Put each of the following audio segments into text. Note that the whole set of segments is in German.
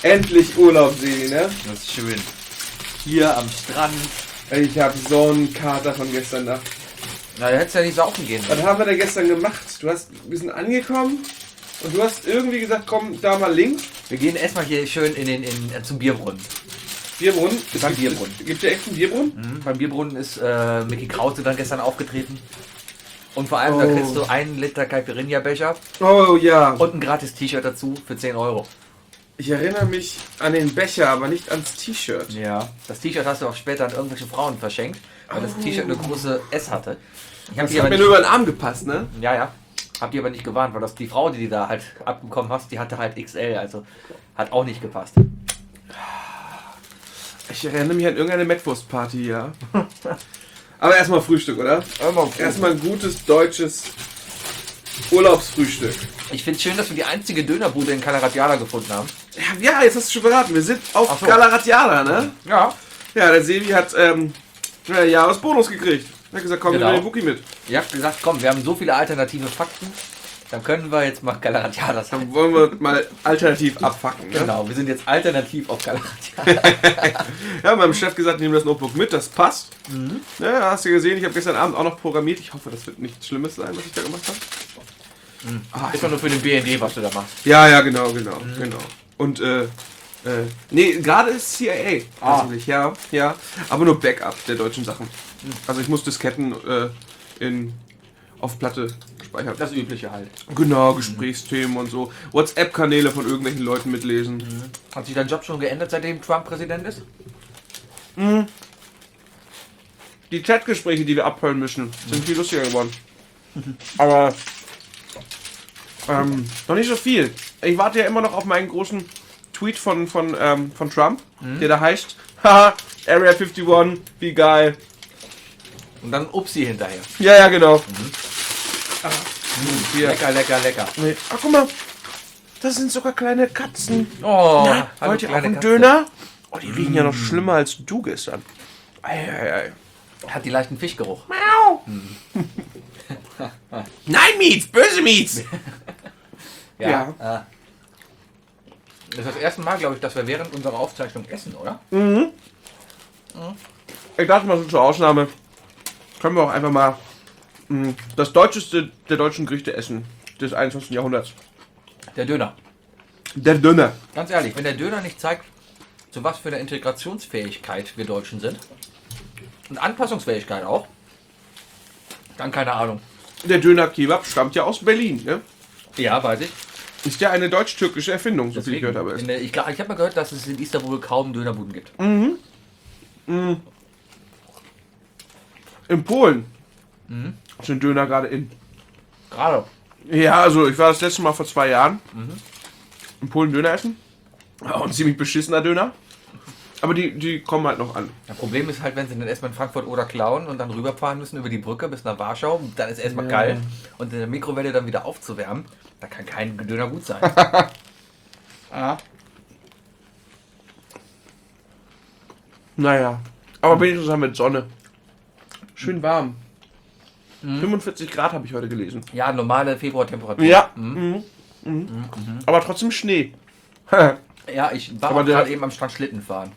Endlich Urlaub, Sebi, ne? Das ist schön. Hier am Strand. Ich hab so einen Kater von gestern Nacht. Na, du hättest ja nicht saufen gehen. Was haben wir denn gestern gemacht? Wir sind angekommen und du hast irgendwie gesagt, komm da mal links. Wir gehen erstmal hier schön zum Bierbrunnen. Bierbrunnen? Beim Bierbrunnen. Gibt es echt einen Bierbrunnen? Beim Bierbrunnen ist Mickey Krause dann gestern aufgetreten. Und vor allem, da kriegst du 1 Liter Caipirinha-Becher Oh ja. und ein gratis T-Shirt dazu für 10 Euro. Ich erinnere mich an den Becher, aber nicht ans T-Shirt. Ja. Das T-Shirt hast du auch später an irgendwelche Frauen verschenkt, weil das T-Shirt eine große S hatte. Das hat mir nur über den Arm gepasst, ne? Ja. Hab die aber nicht gewarnt, weil die Frau, die da halt abbekommen hast, die hatte halt XL, also hat auch nicht gepasst. Ich erinnere mich an irgendeine Mettwurst-Party, ja. Aber erstmal Frühstück, oder? Erstmal ein gutes deutsches Urlaubsfrühstück. Ich finde es schön, dass wir die einzige Dönerbude in Calaratiala gefunden haben. Ja, jetzt hast du schon verraten. Wir sind auf Calaratiala, ne? Ja. Ja, der Sebi hat Jahresbonus gekriegt. Er hat gesagt, komm, Genau. wir nehmen den Wookie mit. Ihr habt gesagt, komm, wir haben so viele alternative Fakten, dann können wir jetzt mal Calaratiala sein. Dann wollen wir mal alternativ abfacken, ne? Genau, wir sind jetzt alternativ auf Calaratiala. Ja, meinem Chef gesagt, nehmen das Notebook mit, das passt. Ja, hast du gesehen, ich habe gestern Abend auch noch programmiert. Ich hoffe, das wird nichts Schlimmes sein, was ich da gemacht habe. Ist doch nur für den BND, was du da machst. Ja, genau. Und, nee, gerade ist CIA. Tatsächlich, ja. Aber nur Backup der deutschen Sachen. Also ich muss Disketten auf Platte speichern. Das Übliche halt. Genau, Gesprächsthemen und so. WhatsApp-Kanäle von irgendwelchen Leuten mitlesen. Hat sich dein Job schon geändert, seitdem Trump Präsident ist? Die Chatgespräche, die wir abhören müssen, sind viel lustiger geworden. Aber noch nicht so viel. Ich warte ja immer noch auf meinen großen Tweet von Trump, der da heißt, haha, Area 51, wie geil. Und dann Upsi hinterher. Ja, genau. Hier. Lecker. Nee. Ach, guck mal, das sind sogar kleine Katzen. Oh, Na, hallo, wollt ihr auch kleine einen Katze. Döner? Oh, die riechen ja noch schlimmer als du gestern. Ei. Hat die leichten Fischgeruch. Miau. Nein, Miets, böse Miets. Ja. Das ist das erste Mal, glaube ich, dass wir während unserer Aufzeichnung essen, oder? Ich dachte mal so zur Ausnahme, können wir auch einfach mal das Deutscheste der deutschen Gerichte essen des 21. Jahrhunderts. Der Döner. Der Döner. Ganz ehrlich, wenn der Döner nicht zeigt, zu was für einer Integrationsfähigkeit wir Deutschen sind und Anpassungsfähigkeit auch, dann keine Ahnung. Der Döner-Kebab stammt ja aus Berlin, ne? Ja, weiß ich. Ist ja eine deutsch-türkische Erfindung, so viel ich Deswegen, gehört habe. ich habe mal gehört, dass es in Istanbul kaum Dönerbuden gibt. In Polen sind Döner gerade in. Gerade. Ja, also ich war das letzte Mal vor 2 Jahren in Polen Döner essen. Auch ein ziemlich beschissener Döner. Aber die kommen halt noch an. Das Problem ist halt, wenn sie dann erstmal in Frankfurt oder klauen und dann rüberfahren müssen über die Brücke bis nach Warschau, dann ist erstmal kalt und in der Mikrowelle dann wieder aufzuwärmen, da kann kein Döner gut sein. Naja. Aber wenigstens haben wir jetzt Sonne. Schön warm. 45 Grad habe ich heute gelesen. Ja, normale Februartemperatur. Ja. Aber trotzdem Schnee. Ja, ich war Aber auch gerade eben am Strand Schlitten fahren.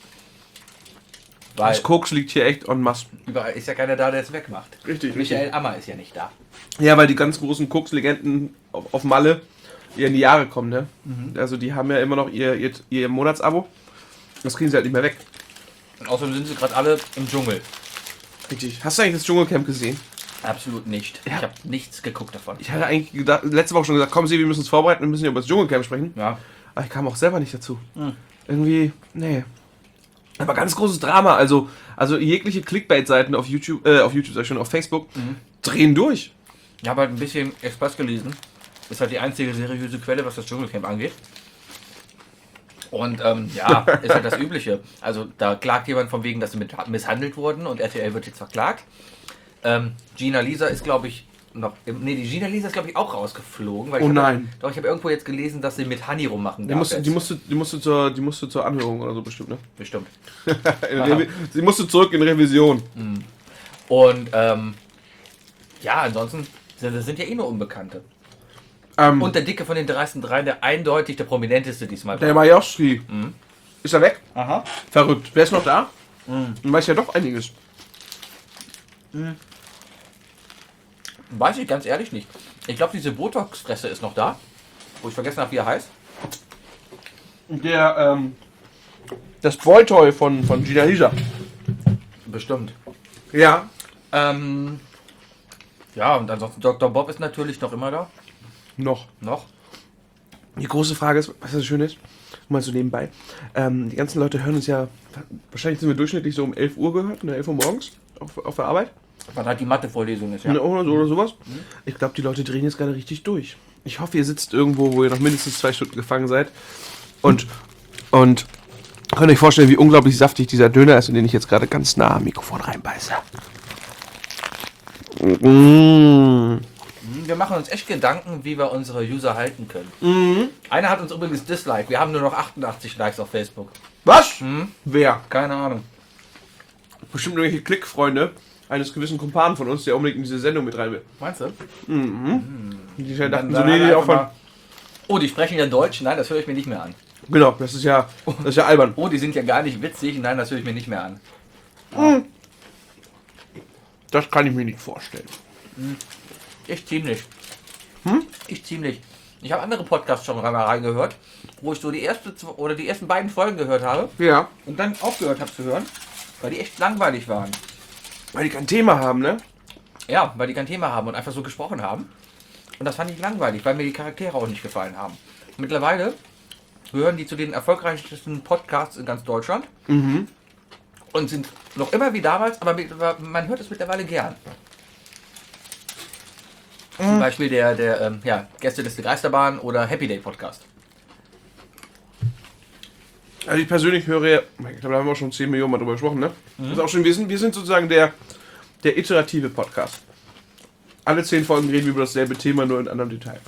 Weil Das Koks liegt hier echt en masse. überall ist ja keiner da, der es wegmacht. Richtig. Michael Ammer ist ja nicht da. Ja, weil die ganz großen Koks-Legenden auf Malle in die Jahre kommen, ne? Also die haben ja immer noch ihr Monatsabo. Das kriegen sie halt nicht mehr weg. Und außerdem sind sie gerade alle im Dschungel. Richtig. Hast du eigentlich das Dschungelcamp gesehen? Absolut nicht. Ja. Ich habe nichts geguckt davon. Ich hatte eigentlich gedacht, letzte Woche schon gesagt, komm, wir müssen uns vorbereiten, wir müssen ja über das Dschungelcamp sprechen. Ja. Aber ich kam auch selber nicht dazu. Irgendwie, nee. Aber ganz großes Drama. Also jegliche Clickbait-Seiten auf YouTube sag ich schon, auf Facebook, drehen durch. Ich habe halt ein bisschen Express gelesen. Ist halt die einzige seriöse Quelle, was das Dschungelcamp angeht. Und ja, ist halt das Übliche. Also da klagt jemand von wegen, dass sie misshandelt wurden und RTL wird jetzt verklagt. Gina Lisa ist, glaube ich, die Gina Lisa ist, glaube ich, auch rausgeflogen. Weil Oh nein. Ich habe irgendwo jetzt gelesen, dass sie mit Honey rummachen Die musste zur Anhörung oder so bestimmt, ne? Bestimmt. Sie musste zurück in Revision. Und ja, ansonsten, das sind ja eh nur Unbekannte. Und der Dicke von den dreisten dreien, der eindeutig der prominenteste diesmal Der Majowski. Ist er weg? Aha. Verrückt. Wer ist noch da? Du weißt ja doch einiges. Weiß ich ganz ehrlich nicht. Ich glaube, diese Botox-Fresse ist noch da. Wo ich vergessen habe, wie er heißt. Das Boy-Toy von Gina Lisa. Bestimmt. Ja. Ja, und ansonsten Dr. Bob ist natürlich noch immer da. Noch. Noch. Die große Frage ist, was das Schöne ist, mal so nebenbei, die ganzen Leute hören uns ja, wahrscheinlich sind wir durchschnittlich so um 11 Uhr gehört, 11 Uhr morgens auf der Arbeit. Wann halt die Mathe-Vorlesung ist, ja. Oder sowas. Ich glaube, die Leute drehen jetzt gerade richtig durch. Ich hoffe, ihr sitzt irgendwo, wo ihr noch mindestens 2 Stunden gefangen seid und könnt euch vorstellen, wie unglaublich saftig dieser Döner ist, in den ich jetzt gerade ganz nah am Mikrofon reinbeiße. Wir machen uns echt Gedanken, wie wir unsere User halten können. Einer hat uns übrigens disliked. Wir haben nur noch 88 Likes auf Facebook. Was? Wer? Keine Ahnung. Bestimmt irgendwelche Klickfreunde eines gewissen Kumpanen von uns, der unbedingt in diese Sendung mit rein will. Meinst du? Die dachten so, Dann nee, auch von... mal- Oh, die sprechen ja Deutsch? Nein, das höre ich mir nicht mehr an. Genau, das ist ja albern. Oh, die sind ja gar nicht witzig? Nein, das höre ich mir nicht mehr an. Das kann ich mir nicht vorstellen. Ich ziemlich. Ich ziemlich. Ich habe andere Podcasts schon mal reingehört, wo ich so die ersten beiden Folgen gehört habe Ja, und dann aufgehört habe zu hören, weil die echt langweilig waren. weil die kein Thema haben, ne? Ja, weil die kein Thema haben und einfach so gesprochen haben. Und das fand ich langweilig, weil mir die Charaktere auch nicht gefallen haben. Mittlerweile gehören die zu den erfolgreichsten Podcasts in ganz Deutschland. Und sind noch immer wie damals, aber man hört es mittlerweile gern. Zum Beispiel der Gästeliste Geisterbahn oder Happy Day Podcast. Also ich persönlich höre, ich glaube, da haben wir auch schon 10 Millionen Mal drüber gesprochen, ne? Das ist auch schon, wir sind sozusagen der iterative Podcast. Alle 10 Folgen reden wir über dasselbe Thema, nur in anderem Detail.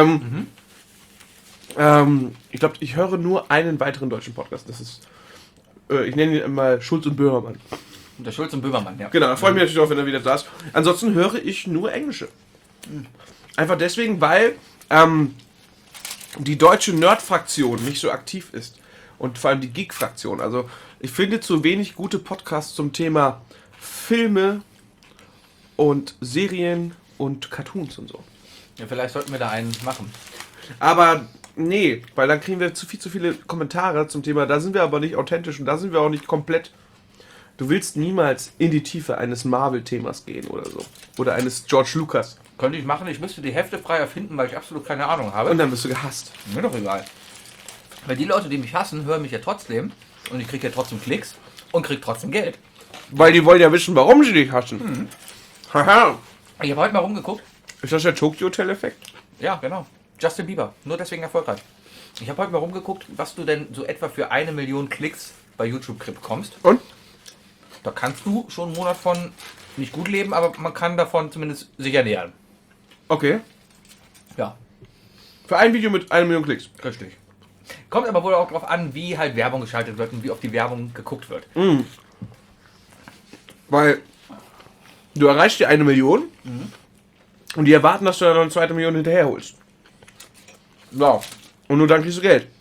Ich glaube, ich höre nur einen weiteren deutschen Podcast. Das ist, ich nenne ihn mal Schulz und Böhmermann. Der Schulz und Böhmermann, ja. Genau, da freue ich mich natürlich auch, wenn er wieder da ist. Ansonsten höre ich nur Englische. Einfach deswegen, weil die deutsche Nerd-Fraktion nicht so aktiv ist. Und vor allem die Geek-Fraktion. Also ich finde zu wenig gute Podcasts zum Thema Filme und Serien und Cartoons und so. Ja, vielleicht sollten wir da einen machen. Aber nee, weil dann kriegen wir zu viele Kommentare zum Thema, da sind wir aber nicht authentisch und da sind wir auch nicht komplett. Du willst niemals in die Tiefe eines Marvel-Themas gehen oder so. Oder eines George Lucas. Könnte ich machen, ich müsste die Hälfte frei erfinden, weil ich absolut keine Ahnung habe. Und dann wirst du gehasst. Mir doch egal. Weil die Leute, die mich hassen, hören mich ja trotzdem. Und ich kriege ja trotzdem Klicks und kriege trotzdem Geld. Weil die wollen ja wissen, warum sie dich hassen. Haha. Ich habe heute mal rumgeguckt. Ist das der Tokyo Hotel-Effekt? Ja, genau. Justin Bieber. Nur deswegen erfolgreich. Ich habe heute mal rumgeguckt, was du denn so etwa für 1 Million Klicks bei YouTube bekommst. Und? Da kannst du schon einen Monat von nicht gut leben, aber man kann davon zumindest sich ernähren. Okay. Ja, Für ein Video mit 1 Million Klicks. richtig. Kommt aber wohl auch darauf an, wie halt Werbung geschaltet wird und wie oft die Werbung geguckt wird. Weil du erreichst die 1 Million und die erwarten, dass du dann noch eine 2. Million hinterherholst. Ja. Und nur dann kriegst du Geld.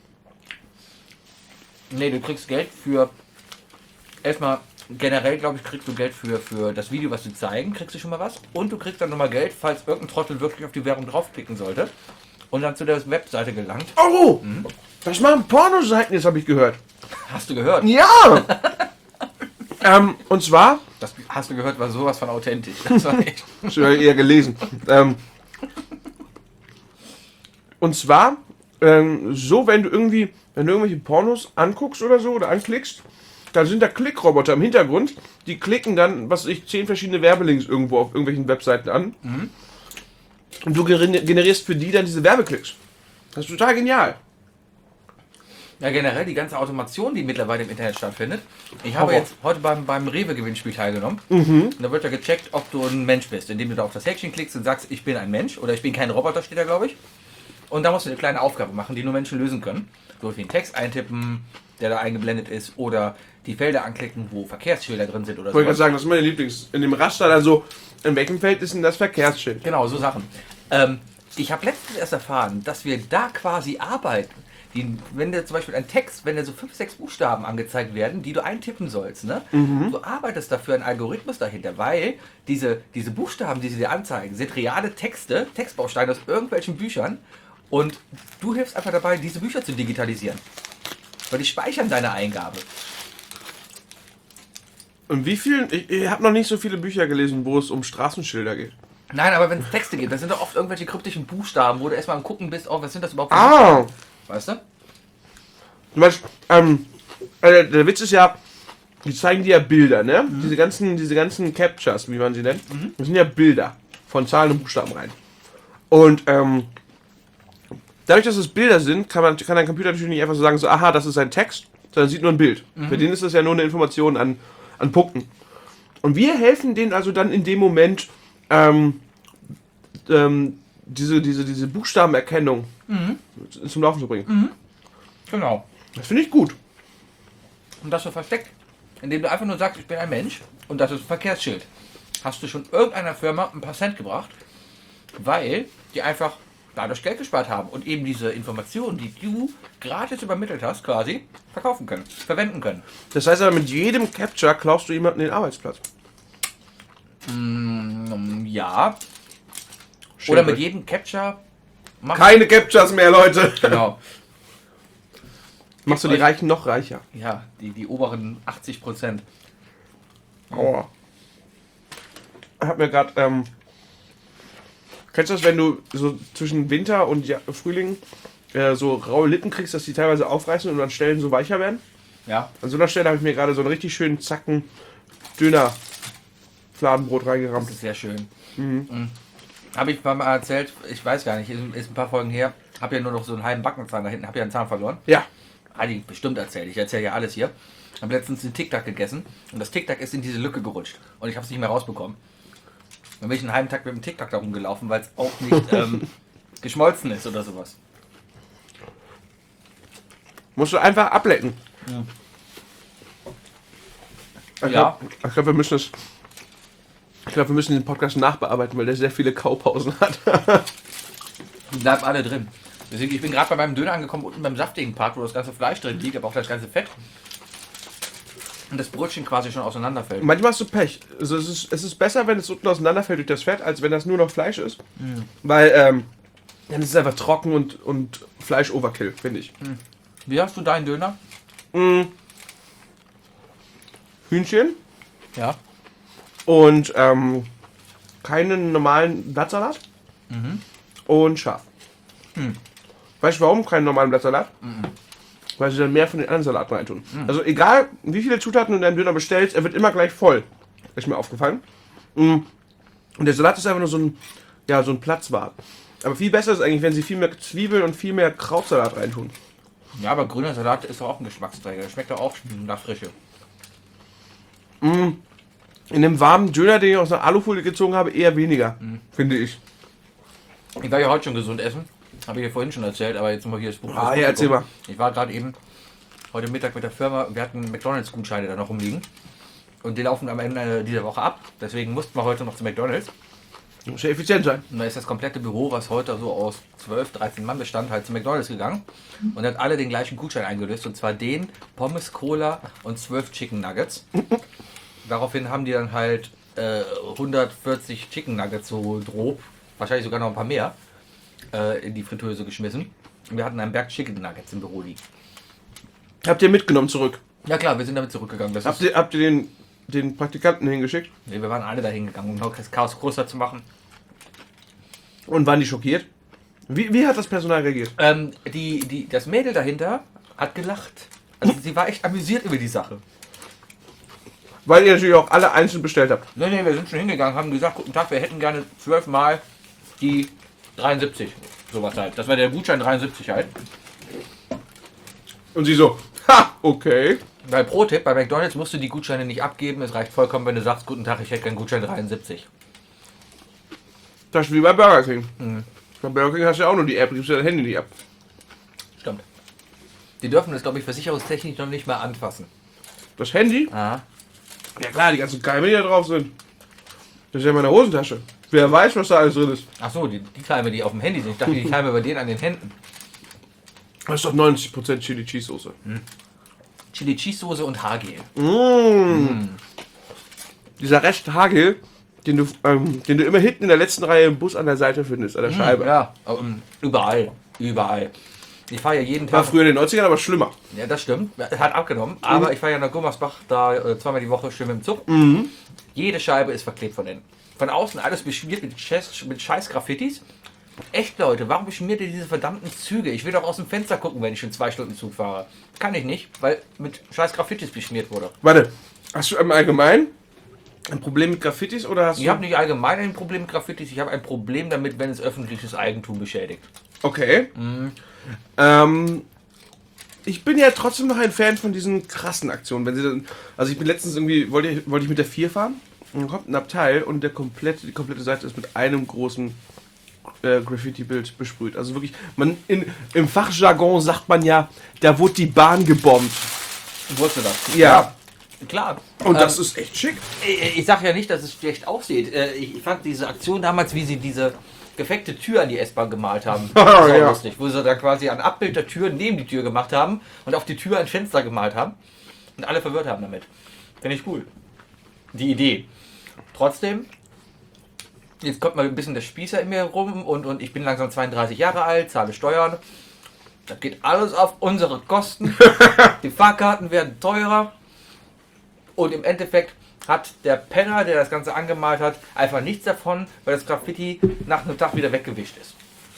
Nee, du kriegst Geld für... Erstmal, generell, glaube ich, kriegst du Geld für das Video, was sie zeigen, kriegst du schon mal was. Und du kriegst dann nochmal Geld, falls irgendein Trottel wirklich auf die Werbung draufklicken sollte und dann zu der Webseite gelangt. Oh! Das machen Pornoseiten, jetzt habe ich gehört. Hast du gehört? Ja! Und zwar, Das hast du gehört, war sowas von authentisch. Das war echt... das habe ich eher gelesen. Und zwar, so, wenn du irgendwelche Pornos anguckst oder so oder anklickst, dann sind da Klickroboter im Hintergrund, die klicken dann, 10 verschiedene Werbelinks irgendwo auf irgendwelchen Webseiten an. Und du generierst für die dann diese Werbeklicks. Das ist total genial. Ja, generell die ganze Automation, die mittlerweile im Internet stattfindet. Ich habe Horror. jetzt heute beim Rewe-Gewinnspiel teilgenommen. Und da wird ja gecheckt, ob du ein Mensch bist, indem du da auf das Häkchen klickst und sagst, ich bin ein Mensch oder ich bin kein Roboter, steht da, glaube ich. Und da musst du eine kleine Aufgabe machen, die nur Menschen lösen können. So wie einen Text eintippen, der da eingeblendet ist, oder die Felder anklicken, wo Verkehrsschilder drin sind oder Ich wollte gerade so. sagen, das ist meine Lieblings. In dem Raster, also in welchem Feld ist denn das Verkehrsschild? Genau, so Sachen. Ich habe letztens erst erfahren, dass wir da quasi arbeiten. Wenn dir zum Beispiel ein Text, wenn dir so 5, 6 Buchstaben angezeigt werden, die du eintippen sollst, ne? Du arbeitest dafür einen Algorithmus dahinter, weil diese Buchstaben, die sie dir anzeigen, sind reale Texte, Textbausteine aus irgendwelchen Büchern und du hilfst einfach dabei, diese Bücher zu digitalisieren. Weil die speichern deine Eingabe. Und wie viel? Ich habe noch nicht so viele Bücher gelesen, wo es um Straßenschilder geht. Nein, aber wenn es Texte gibt, das sind doch oft irgendwelche kryptischen Buchstaben, wo du erstmal am Gucken bist, oh, was sind das überhaupt für Buchstaben? Weißt du? Du meinst, der Witz ist ja, die zeigen dir ja Bilder, ne? Diese ganzen Captures, wie man sie nennt, das sind ja Bilder von Zahlen und Buchstaben rein. Und dadurch, dass es Bilder sind, kann ein Computer natürlich nicht einfach so sagen, so, aha, das ist ein Text, sondern sieht nur ein Bild. Für den ist das ja nur eine Information an Punkten. Und wir helfen denen also dann in dem Moment, diese Buchstabenerkennung zum Laufen zu bringen. Genau. Das finde ich gut. Und das so versteckt, indem du einfach nur sagst, ich bin ein Mensch und das ist ein Verkehrsschild. Hast du schon irgendeiner Firma ein paar Cent gebracht, weil die einfach dadurch Geld gespart haben und eben diese Informationen, die du gratis übermittelt hast, quasi verkaufen können, verwenden können. Das heißt aber, mit jedem Capture klaust du jemanden den Arbeitsplatz. Ja. Schön Oder mit euch. jedem Capture. Keine Captures mehr, Leute. Genau. Machst du die Reichen noch reicher. Ja, die oberen 80%. Aua. Ich hab mir gerade, kennst du das, wenn du so zwischen Winter und Frühling so raue Lippen kriegst, dass die teilweise aufreißen und an Stellen so weicher werden? Ja. An so einer Stelle habe ich mir gerade so einen richtig schönen Zacken Döner Fladenbrot Das reingerammt. ist sehr schön. Habe ich mal erzählt, ich weiß gar nicht, ist ein paar Folgen her, habe ja nur noch so einen halben Backenzahn da hinten, habe ja einen Zahn verloren. Ja. Hatte ich bestimmt erzählt, ich erzähle ja alles hier. Habe letztens den Tic Tac gegessen und das Tic Tac ist in diese Lücke gerutscht und ich habe es nicht mehr rausbekommen. Dann bin ich einen halben Tag mit dem Tic Tac da rumgelaufen, weil es auch nicht geschmolzen ist oder sowas. Musst du einfach ablecken. Ja. Ich glaube, wir müssen den Podcast nachbearbeiten, weil der sehr viele Kaupausen hat. Die bleiben alle drin. Deswegen, ich bin gerade bei meinem Döner angekommen, unten beim saftigen Part, wo das ganze Fleisch drin liegt, aber auch das ganze Fett. Und das Brötchen quasi schon auseinanderfällt. Manchmal hast du Pech. Also es ist besser, wenn es unten auseinanderfällt durch das Fett, als wenn das nur noch Fleisch ist. Weil dann ist es einfach trocken und Fleisch-Overkill, finde ich. Wie hast du deinen Döner? Hühnchen Ja. und keinen normalen Blattsalat und scharf. Weißt du warum keinen normalen Blattsalat? Weil sie dann mehr von den anderen Salaten reintun. Also egal, wie viele Zutaten du in deinem Döner bestellst, er wird immer gleich voll. Ist mir aufgefallen. Und der Salat ist einfach nur so ein Platzwart. Aber viel besser ist eigentlich, wenn sie viel mehr Zwiebeln und viel mehr Krautsalat reintun. Ja, aber grüner Salat ist doch auch ein Geschmacksträger. Schmeckt doch auch nach Frische. In dem warmen Döner, den ich aus einer Alufolie gezogen habe, eher weniger, finde ich. Ich war ja heute schon gesund essen. Habe ich ja vorhin schon erzählt, aber jetzt mal hier das Buch. Ah, ja, erzähl mal. Ich war gerade eben heute Mittag mit der Firma, wir hatten McDonalds-Gutscheine da noch rumliegen. Und die laufen am Ende dieser Woche ab. Deswegen mussten wir heute noch zu McDonalds. Muss ja effizient sein. Und da ist das komplette Büro, was heute so aus 12, 13 Mann bestand, halt zu McDonalds gegangen. Und hat alle den gleichen Gutschein eingelöst. Und zwar den Pommes, Cola und 12 Chicken Nuggets. Daraufhin haben die dann halt 140 Chicken Nuggets so grob, wahrscheinlich sogar noch ein paar mehr, in die Fritteuse geschmissen. Und wir hatten einen Berg Chicken Nuggets im Büro liegen. Habt ihr mitgenommen zurück? Ja klar, wir sind damit zurückgegangen. Das Habt ihr den Praktikanten hingeschickt? nee, wir waren alle da hingegangen, um noch das Chaos größer zu machen. Und waren die schockiert? Wie hat das Personal reagiert? Das Mädel dahinter hat gelacht. Also sie war echt amüsiert über die Sache. Weil ihr natürlich auch alle einzeln bestellt habt. Nee, wir sind schon hingegangen, haben gesagt, guten Tag, wir hätten gerne 12 Mal die 73. Sowas halt. Das war der Gutschein 73 halt. Und sie so, ha, okay. Weil Pro-Tipp, bei McDonalds musst du die Gutscheine nicht abgeben. Es reicht vollkommen, wenn du sagst, guten Tag, ich hätte gerne Gutschein 73. Das ist wie bei Burger King. Bei Burger King hast du ja auch nur die App, gibst du dein Handy nicht ab. Stimmt. Die dürfen das, glaube ich, versicherungstechnisch noch nicht mal anfassen. Das Handy? Ah. Ja klar, die ganzen Keime, die da drauf sind. Das ist ja in meiner Hosentasche. Wer weiß, was da alles drin ist. Ach so, die Keime, die auf dem Handy sind. Ich dachte, die Keime bei denen an den Händen. Das ist doch 90% Chili Cheese Soße. Chili Cheese Soße und Haargel. Dieser Rest Haargel, den du immer hinten in der letzten Reihe im Bus an der Seite findest, an der Scheibe. Ja, überall. Ich fahre ja jeden War Tag. früher in den 90ern aber schlimmer. Ja, das stimmt. Hat abgenommen. Aber ich fahre ja nach Gummersbach da zweimal die Woche schön mit dem Zug. Jede Scheibe ist verklebt von innen. Von außen alles beschmiert mit scheiß Graffitis. Echt, Leute, warum beschmiert ihr diese verdammten Züge? Ich will doch aus dem Fenster gucken, wenn ich schon 2 Stunden Zug fahre. Kann ich nicht, weil mit scheiß Graffitis beschmiert wurde. Warte, hast du im Allgemeinen ein Problem mit Graffitis oder hast Ich du... habe nicht allgemein ein Problem mit Graffitis, ich habe ein Problem damit, wenn es öffentliches Eigentum beschädigt. Okay. Ich bin ja trotzdem noch ein Fan von diesen krassen Aktionen. Wenn sie dann, also ich bin letztens irgendwie, wollte ich mit der 4 fahren und dann kommt ein Abteil und die komplette Seite ist mit einem großen Graffiti-Bild besprüht. Also wirklich, im Fachjargon sagt man ja, da wurde die Bahn gebombt. Wusste das? Ja. Klar. Und das ist echt schick. Ich sage ja nicht, dass es schlecht aussieht. Ich fand diese Aktion damals, wie sie diese defekte Tür an die S-Bahn gemalt haben, das ist auch lustig. Wo sie da quasi ein Abbild der Tür neben die Tür gemacht haben und auf die Tür ein Fenster gemalt haben und alle verwirrt haben damit. Finde ich cool. Die Idee. Trotzdem, jetzt kommt mal ein bisschen der Spießer in mir rum und ich bin langsam 32 Jahre alt, zahle Steuern. Das geht alles auf unsere Kosten. Die Fahrkarten werden teurer. Und im Endeffekt hat der Penner, der das Ganze angemalt hat, einfach nichts davon, weil das Graffiti nach einem Tag wieder weggewischt ist.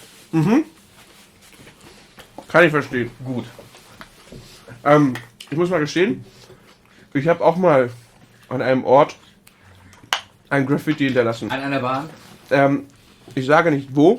Kann ich verstehen. Gut. Ich muss mal gestehen, ich habe auch mal an einem Ort ein Graffiti hinterlassen. An einer Bahn? Ich sage nicht wo,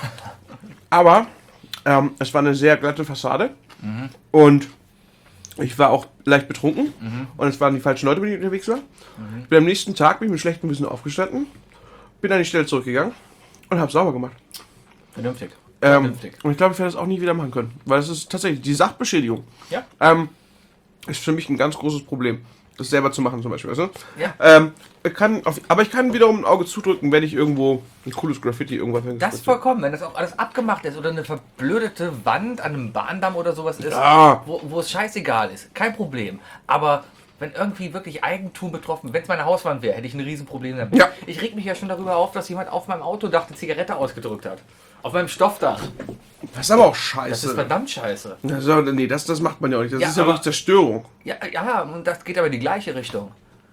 aber es war eine sehr glatte Fassade und ich war auch leicht betrunken und es waren die falschen Leute, mit denen ich unterwegs war. Ich bin am nächsten Tag mit schlechtem Wissen aufgestanden, bin an die Stelle zurückgegangen und habe sauber gemacht. Vernünftig. Und ich glaube, ich werde das auch nie wieder machen können, weil das ist tatsächlich die Sachbeschädigung. Ja. Ist für mich ein ganz großes Problem, das selber zu machen zum Beispiel. Weißt du? Ja. Aber ich kann wiederum ein Auge zudrücken, wenn ich irgendwo ein cooles Graffiti irgendwas Das vollkommen, wenn das auch alles abgemacht ist oder eine verblödete Wand an einem Bahndamm oder sowas ist, Ja. wo es scheißegal ist, kein Problem. Aber wenn irgendwie wirklich Eigentum betroffen, wenn es meine Hauswand wäre, hätte ich ein Riesenproblem damit. Ja. Ich reg mich ja schon darüber auf, dass jemand auf meinem Autodach eine Zigarette ausgedrückt hat. Auf meinem Stoffdach. Das ist aber auch Das ist scheiße. verdammt scheiße. Nee, das macht man ja auch nicht. Das Ja, ist ja aber- wirklich Zerstörung. Ja, und das geht aber in die gleiche Richtung.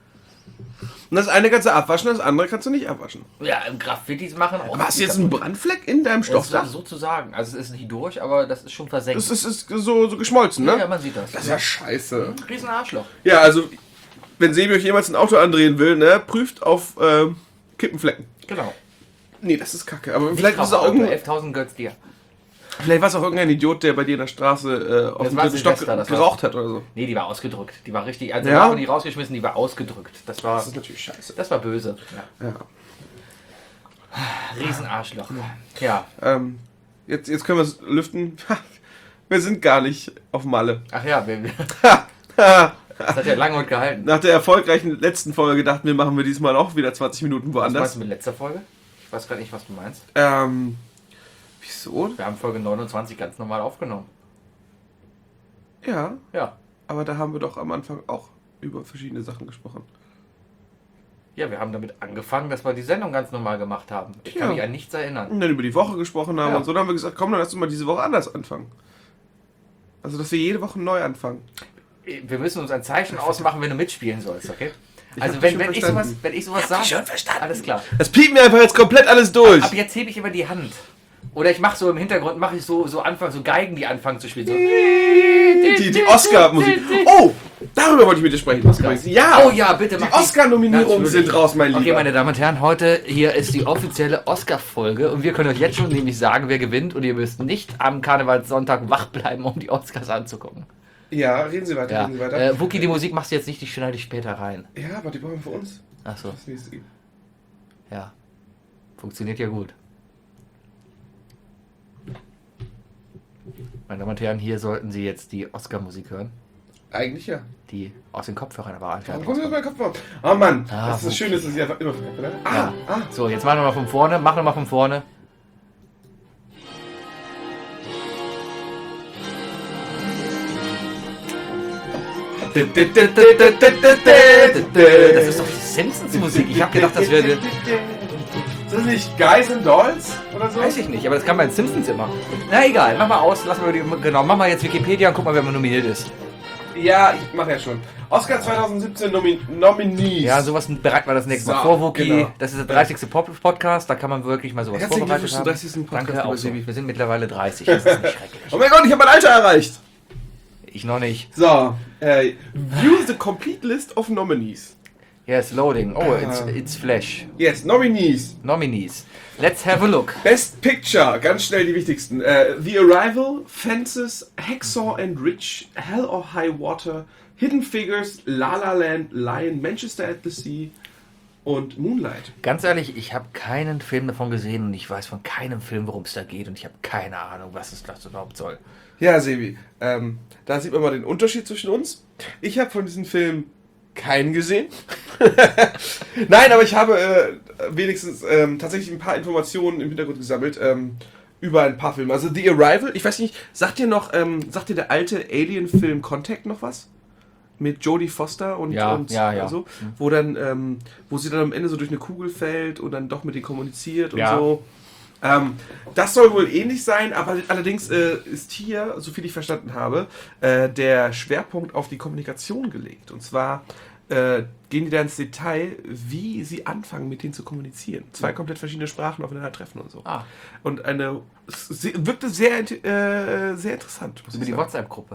Und das eine kannst du abwaschen, das andere kannst du nicht abwaschen. Ja, Graffitis machen auch. Aber hast du jetzt einen Brandfleck in deinem Stoffdach? Sozusagen. Also es ist nicht durch, aber das ist schon versenkt. Das ist so geschmolzen, ne? Ja, man sieht das. Das ist ja scheiße. Riesen Arschloch. Ja, also, wenn Sebi euch jemals ein Auto andrehen will, ne, prüft auf Kippenflecken. Genau. Nee, das ist kacke. Aber vielleicht war es auch irgendein 11.000 götz dir. irgendein Idiot, der bei dir in der Straße auf Das dem war dritten Stock Silvester, das war- geraucht hat oder so. Nee, die war ausgedrückt. Die war richtig. Also Ja? wir haben die rausgeschmissen, die war ausgedrückt. Das Das war ist natürlich scheiße. böse. Ja. Ja. Riesen Arschloch. Ja. Jetzt können wir es lüften. Wir sind gar nicht auf Malle. Ach ja, das hat ja lange und gehalten. Nach der erfolgreichen letzten Folge dachten wir, machen wir diesmal auch wieder 20 Minuten Was meinst woanders. du mit letzter Folge? Ich weiß gar nicht, was du meinst. Wieso? Wir haben Folge 29 ganz normal aufgenommen. Ja, Ja. aber da haben wir doch am Anfang auch über verschiedene Sachen gesprochen. Ja, wir haben damit angefangen, dass wir die Sendung ganz normal gemacht haben. Ich kann Ja. mich an nichts erinnern. Und dann über die Woche gesprochen haben Ja. und so. Dann haben wir gesagt, komm, dann lass uns mal diese Woche anders anfangen. Also, dass wir jede Woche neu anfangen. Wir müssen uns ein Zeichen ausmachen, wenn du mitspielen sollst, okay? Ich Also hab wenn, dich schon verstanden. wenn ich sowas sage, schon verstanden. alles klar. Das piept mir einfach jetzt komplett alles durch. Ab jetzt hebe ich immer die Hand. Oder ich mache so im Hintergrund, mache ich so Anfang, so Geigen, die anfangen zu spielen. So. Die Oscar-Musik. Oh, darüber wollte ich mit dir sprechen. Oscars. Ja. Oh ja, bitte Die mach Oscar-Nominierungen Natürlich. sind raus, mein Lieber. Okay, meine Damen und Herren, heute hier ist die offizielle Oscar-Folge und wir können euch jetzt schon nämlich sagen, wer gewinnt und ihr müsst nicht am Karnevalssonntag wach bleiben, um die Oscars anzugucken. Ja, reden Sie weiter, Ja. reden Sie weiter. Wookie, die Musik machst du jetzt nicht, die schneide ich später rein. Ja, aber die brauchen wir für uns. Achso, Das nächste gibt. ja. Funktioniert ja gut. Meine Damen und Herren, hier sollten Sie jetzt die Oscar-Musik hören. Eigentlich ja. Die aus den Kopfhörern aber einfach. Warum kommt das mein Kopf auf? Oh Mann, Ah, das ist schön, dass es hier einfach immer verkackt, ne? So, jetzt mach nochmal von vorne. Mach nochmal von vorne. Das ist doch die Simpsons-Musik. Ich habe gedacht, das wäre... Ist das nicht Guys and Dolls oder so? Weiß ich nicht, aber das kann man in Simpsons immer. Na egal, mach mal aus, mach mal jetzt Wikipedia und guck mal, wer man nominiert ist. Ja, ich mache ja schon. Oscar 2017 Nominees. Ja, sowas bereiten wir das nächste Mal So, vor, Wookie. genau. Das ist der 30. Podcast, da kann man wirklich mal sowas Herzlichen vorbereitet Glückwunsch haben. zum 30. Podcast, Danke, auch lieber so. Sebi. Wir sind mittlerweile 30, das ist nicht schrecklich. Oh mein Gott, ich habe mein Alter erreicht. Ich noch nicht. So, view the complete list of nominees. Yes, loading. Oh, it's Flash. Yes, Nominees. Nominees. Let's have a look. Best Picture, ganz schnell die wichtigsten. The Arrival, Fences, Hacksaw and Ridge, Hell or High Water, Hidden Figures, La La Land, Lion, Manchester at the Sea und Moonlight. Ganz ehrlich, ich habe keinen Film davon gesehen und ich weiß von keinem Film, worum es da geht und ich habe keine Ahnung, was es das überhaupt soll. Ja, Sebi, da sieht man mal den Unterschied zwischen uns. Ich habe von diesem Film keinen gesehen. Nein, aber ich habe wenigstens tatsächlich ein paar Informationen im Hintergrund gesammelt über ein paar Filme. Also The Arrival, ich weiß nicht, sagt dir der alte Alien-Film Contact noch was? Mit Jodie Foster und so, wo sie dann am Ende so durch eine Kugel fällt und dann doch mit denen kommuniziert und so. Das soll wohl ähnlich sein, aber allerdings ist hier, so viel ich verstanden habe, der Schwerpunkt auf die Kommunikation gelegt. Und zwar gehen die da ins Detail, wie sie anfangen, mit denen zu kommunizieren. Zwei komplett verschiedene Sprachen aufeinander treffen und so. Und wirkte sehr interessant. Über die WhatsApp-Gruppe.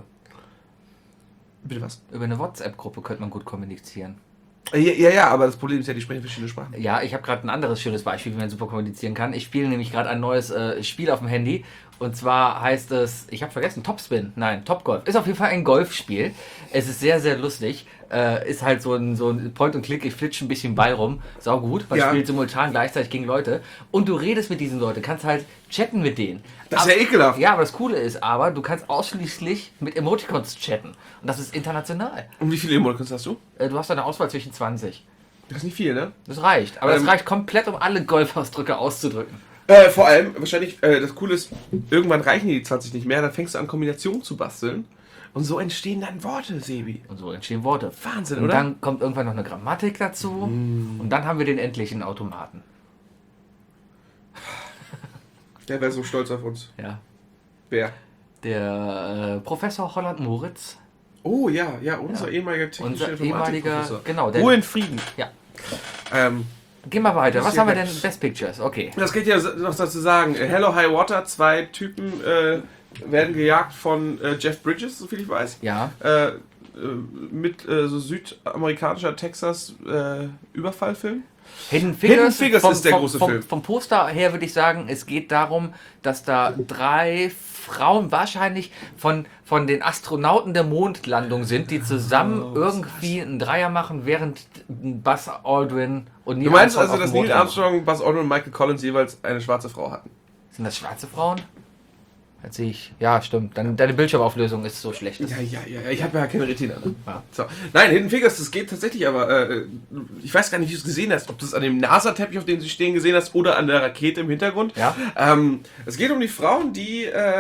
Bitte was? Über eine WhatsApp-Gruppe könnte man gut kommunizieren. Ja, aber das Problem ist ja, die sprechen verschiedene Sprachen. Ja, ich habe gerade ein anderes schönes Beispiel, wie man super kommunizieren kann. Ich spiele nämlich gerade ein neues Spiel auf dem Handy. Und zwar heißt es, ich habe vergessen, Topspin. Nein, Topgolf. Ist auf jeden Fall ein Golfspiel. Es ist sehr, sehr lustig. Ist halt so ein Point-and-Click. Ich flitsche ein bisschen Ball rum. Sau gut. Man spielt simultan gleichzeitig gegen Leute. Und du redest mit diesen Leuten. Kannst halt chatten mit denen. Das ist ja ekelhaft. Ja, aber das Coole ist du kannst ausschließlich mit Emoticons chatten. Und das ist international. Und wie viele Emoticons hast du? Du hast eine Auswahl zwischen 20. Das ist nicht viel, ne? Das reicht. Aber das reicht komplett, um alle Golfausdrücke auszudrücken. Vor allem, wahrscheinlich, das Coole ist, irgendwann reichen die 20 nicht mehr, dann fängst du an, Kombinationen zu basteln. Und so entstehen dann Worte, Sebi. Und so entstehen Worte. Wahnsinn, und oder? Und dann kommt irgendwann noch eine Grammatik dazu. Und dann haben wir den endlichen Automaten. Der wäre so stolz auf uns. Ja. Wer? Der Professor Holland Moritz. Oh ja, unser ehemaliger technischer Informatikprofessor. Genau. Ruhe in Frieden. Ja. Gehen wir weiter. Was haben wir denn? Best Pictures, okay. Das geht ja noch dazu sagen. Hello High Water, 2 Typen werden gejagt von Jeff Bridges, soviel ich weiß. Ja. Mit so südamerikanischer Texas-Überfallfilm. Hidden Figures ist der große Film. Vom Poster her würde ich sagen, es geht darum, dass da 3 Frauen wahrscheinlich von den Astronauten der Mondlandung sind, die zusammen irgendwie einen Dreier machen, während Buzz Aldrin und Neil Armstrong. Du meinst also, dass Neil Armstrong, Buzz Aldrin und Michael Collins jeweils eine schwarze Frau hatten? Sind das schwarze Frauen? Jetzt sehe ich. Ja, stimmt. Deine Bildschirmauflösung ist so schlecht. Ja. Ich habe ja keine Retina. Ne? Ja. So. Nein, Hidden Figures, das geht tatsächlich, aber ich weiß gar nicht, wie du es gesehen hast. Ob du es an dem NASA-Teppich, auf dem sie stehen, gesehen hast oder an der Rakete im Hintergrund. Ja. Es geht um die Frauen, die...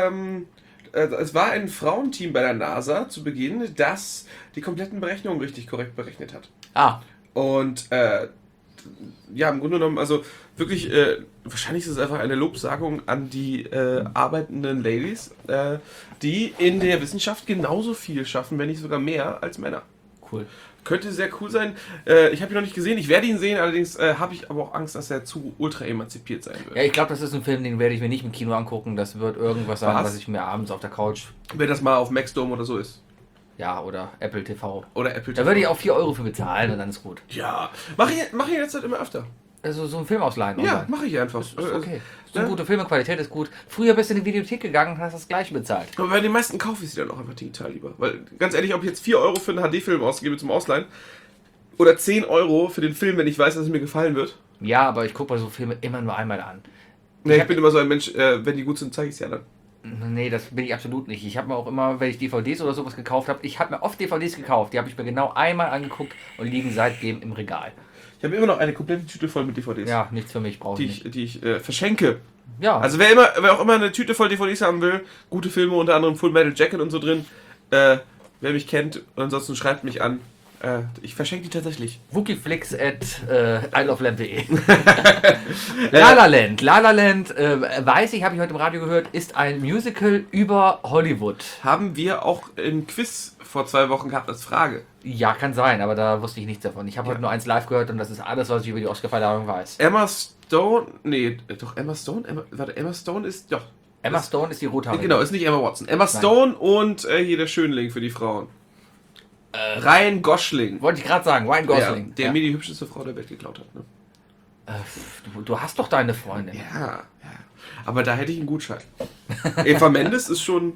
es war ein Frauenteam bei der NASA zu Beginn, das die kompletten Berechnungen richtig korrekt berechnet hat. Und ja, im Grunde genommen, also wirklich, wahrscheinlich ist es einfach eine Lobsagung an die arbeitenden Ladies, die in der Wissenschaft genauso viel schaffen, wenn nicht sogar mehr als Männer. Cool. Könnte sehr cool sein. Ich habe ihn noch nicht gesehen, ich werde ihn sehen, allerdings habe ich aber auch Angst, dass er zu ultra emanzipiert sein wird. Ja, ich glaube, das ist ein Film, den werde ich mir nicht im Kino angucken. Das wird irgendwas sein, was ich mir abends auf der Couch... Wenn das mal auf Maxdome oder so ist. Ja, oder Apple TV. Da würde ich auch 4 Euro für bezahlen und dann ist gut. Ja, mach ich jetzt halt immer öfter. Also so einen Film ausleihen. Ja, mache ich einfach. Ist okay. So eine gute Filme, Qualität ist gut. Früher bist du in die Videothek gegangen und hast das gleiche bezahlt. Aber bei den meisten kaufe ich sie dann auch einfach digital lieber. Weil, ganz ehrlich, ob ich jetzt 4 Euro für einen HD-Film ausgebe zum Ausleihen oder 10 Euro für den Film, wenn ich weiß, dass es mir gefallen wird. Ja, aber ich gucke mir so Filme immer nur einmal an. Ich bin immer so ein Mensch, wenn die gut sind, zeige ich sie ja dann. Nee, das bin ich absolut nicht. Ich habe mir auch immer, wenn ich DVDs oder sowas gekauft habe, ich habe mir oft DVDs gekauft, die habe ich mir genau einmal angeguckt und liegen seitdem im Regal. Ich habe immer noch eine komplette Tüte voll mit DVDs. Ja, nichts für mich, brauche ich nicht. Die ich verschenke. Ja. Also wer auch immer eine Tüte voll DVDs haben will, gute Filme, unter anderem Full Metal Jacket und so drin, wer mich kennt, ansonsten schreibt mich an. Ich verschenke die tatsächlich. Wookieflix at isleoflamp.de La La Land. La La Land, weiß ich, habe ich heute im Radio gehört, ist ein Musical über Hollywood. Haben wir auch im Quiz vor 2 Wochen gehabt als Frage. Ja, kann sein, aber da wusste ich nichts davon. Ich habe heute nur eins live gehört und das ist alles, was ich über die Oscar-Verleihung weiß. Emma Stone, nee, doch Emma Stone? Emma Stone ist, doch. Emma Stone ist die Rothaarige. Genau, ist nicht Emma Watson. Emma Stone und hier der Schönling für die Frauen. Ryan Gosling. Wollte ich gerade sagen, Ryan Gosling. Ja, der mir die hübscheste Frau der Welt geklaut hat. Ne? Du hast doch deine Freundin. Ja. Aber da hätte ich einen Gutschein. Eva Mendes ist schon...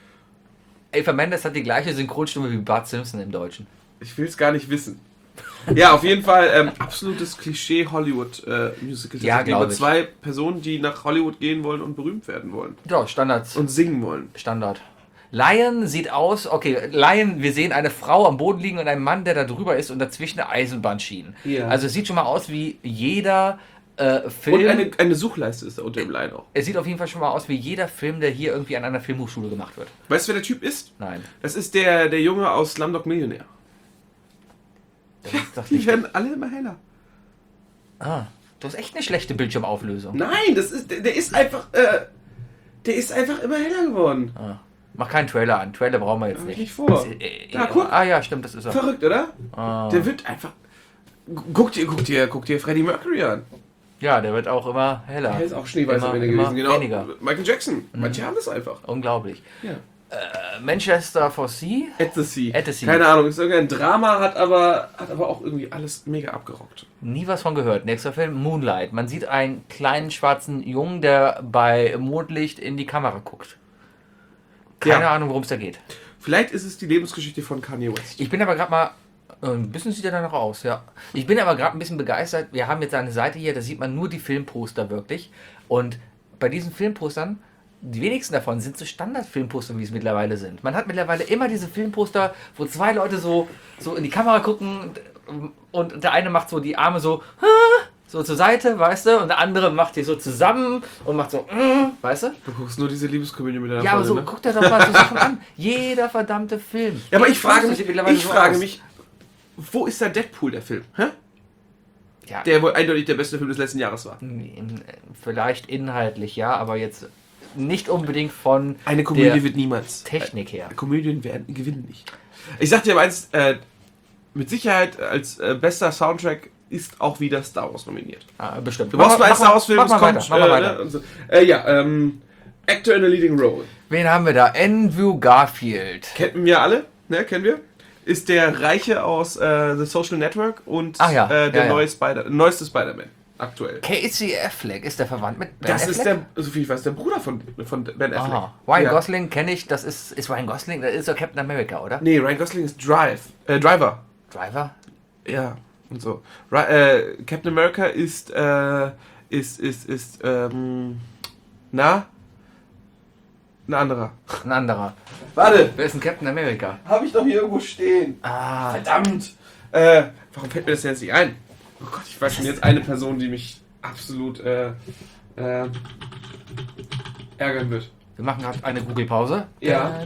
Eva Mendes hat die gleiche Synchronstimme wie Bart Simpson im Deutschen. Ich will es gar nicht wissen. Ja, auf jeden Fall absolutes Klischee Hollywood-Musical. Ja, glaube ich. 2 Personen, die nach Hollywood gehen wollen und berühmt werden wollen. Ja, Standards. Und singen wollen. Standard. Lion sieht aus, okay, Lion, wir sehen eine Frau am Boden liegen und einen Mann, der da drüber ist und dazwischen eine Eisenbahnschienen. Ja. Also es sieht schon mal aus wie jeder Film. Und eine Suchleiste ist da unter dem Lion auch. Es sieht auf jeden Fall schon mal aus wie jeder Film, der hier irgendwie an einer Filmhochschule gemacht wird. Weißt du, wer der Typ ist? Nein. Das ist der Junge aus Slumdog Millionär. Das ist doch Die nicht. werden alle immer heller. Ah, du hast echt eine schlechte Bildschirmauflösung. Nein, der ist einfach immer heller geworden. Ah. Mach keinen Trailer an. Trailer brauchen wir jetzt Mach nicht. ich vor. Da, guck. Ah ja, stimmt, das ist er. Verrückt, oder? Ah. Der wird einfach... Guck dir Freddie Mercury an. Ja, der wird auch immer heller. Er ist auch Schneeweiß am Ende immer gewesen. Genau. weniger. Michael Jackson. Manche haben das einfach. Unglaublich. Ja. Manchester for Sea? At the Sea. At the Sea. Keine Ahnung, ist irgendein Drama, hat aber auch irgendwie alles mega abgerockt. Nie was von gehört. Nächster Film, Moonlight. Man sieht einen kleinen schwarzen Jungen, der bei Mondlicht in die Kamera guckt. Keine Ahnung, worum es da geht. Vielleicht ist es die Lebensgeschichte von Kanye West. Ich bin aber gerade mal... Ein bisschen sieht er danach aus, ja. Ich bin aber gerade ein bisschen begeistert. Wir haben jetzt eine Seite hier, da sieht man nur die Filmposter wirklich. Und bei diesen Filmpostern, die wenigsten davon sind so Standardfilmposter, wie es mittlerweile sind. Man hat mittlerweile immer diese Filmposter, wo 2 Leute so in die Kamera gucken und der eine macht so die Arme so zur Seite, weißt du, und der andere macht die so zusammen und macht so, weißt du? Du guckst nur diese Liebeskomödie mit deiner Ja, aber so, Freundin, ne? guck dir doch mal so Sachen an. Jeder verdammte Film. Ja, aber Jede ich frage Poster mich, sieht mittlerweile so aus. wo ist der Deadpool, der Film? Hä? Ja. Der wohl eindeutig der beste Film des letzten Jahres war. Vielleicht inhaltlich, ja, aber jetzt nicht unbedingt von Eine Komödie der wird niemals. Technik her. Komödien gewinnen nicht. Ich sag dir aber eins, mit Sicherheit als bester Soundtrack ist auch wieder Star Wars nominiert. Ah, bestimmt. Du brauchst nur einen Star Wars Film, mach mal weiter. Ne, und so. Actor in a Leading Role. Wen haben wir da? Andrew Garfield. Kennen wir alle, ne, kennen wir. Ist der Reiche aus The Social Network und der neueste Spider-Man aktuell. Casey Affleck, ist der verwandt mit Ben Das Affleck? ist der, soviel ich weiß, der Bruder von Ben Affleck. Aha. Ryan Ja. Gosling kenne ich, das ist Ryan Gosling, das ist doch Captain America, oder? Nee, Ryan Gosling ist Driver. Driver? Ja, und so. Captain America ist ein anderer. Ein anderer. Warte, Wer ist ein Captain America? habe ich doch hier irgendwo stehen. Ah, Verdammt. Warum fällt mir das denn jetzt nicht ein? Oh Gott, ich weiß schon jetzt eine Person, die mich absolut ärgern wird. wir machen gerade eine Google-Pause. Ja.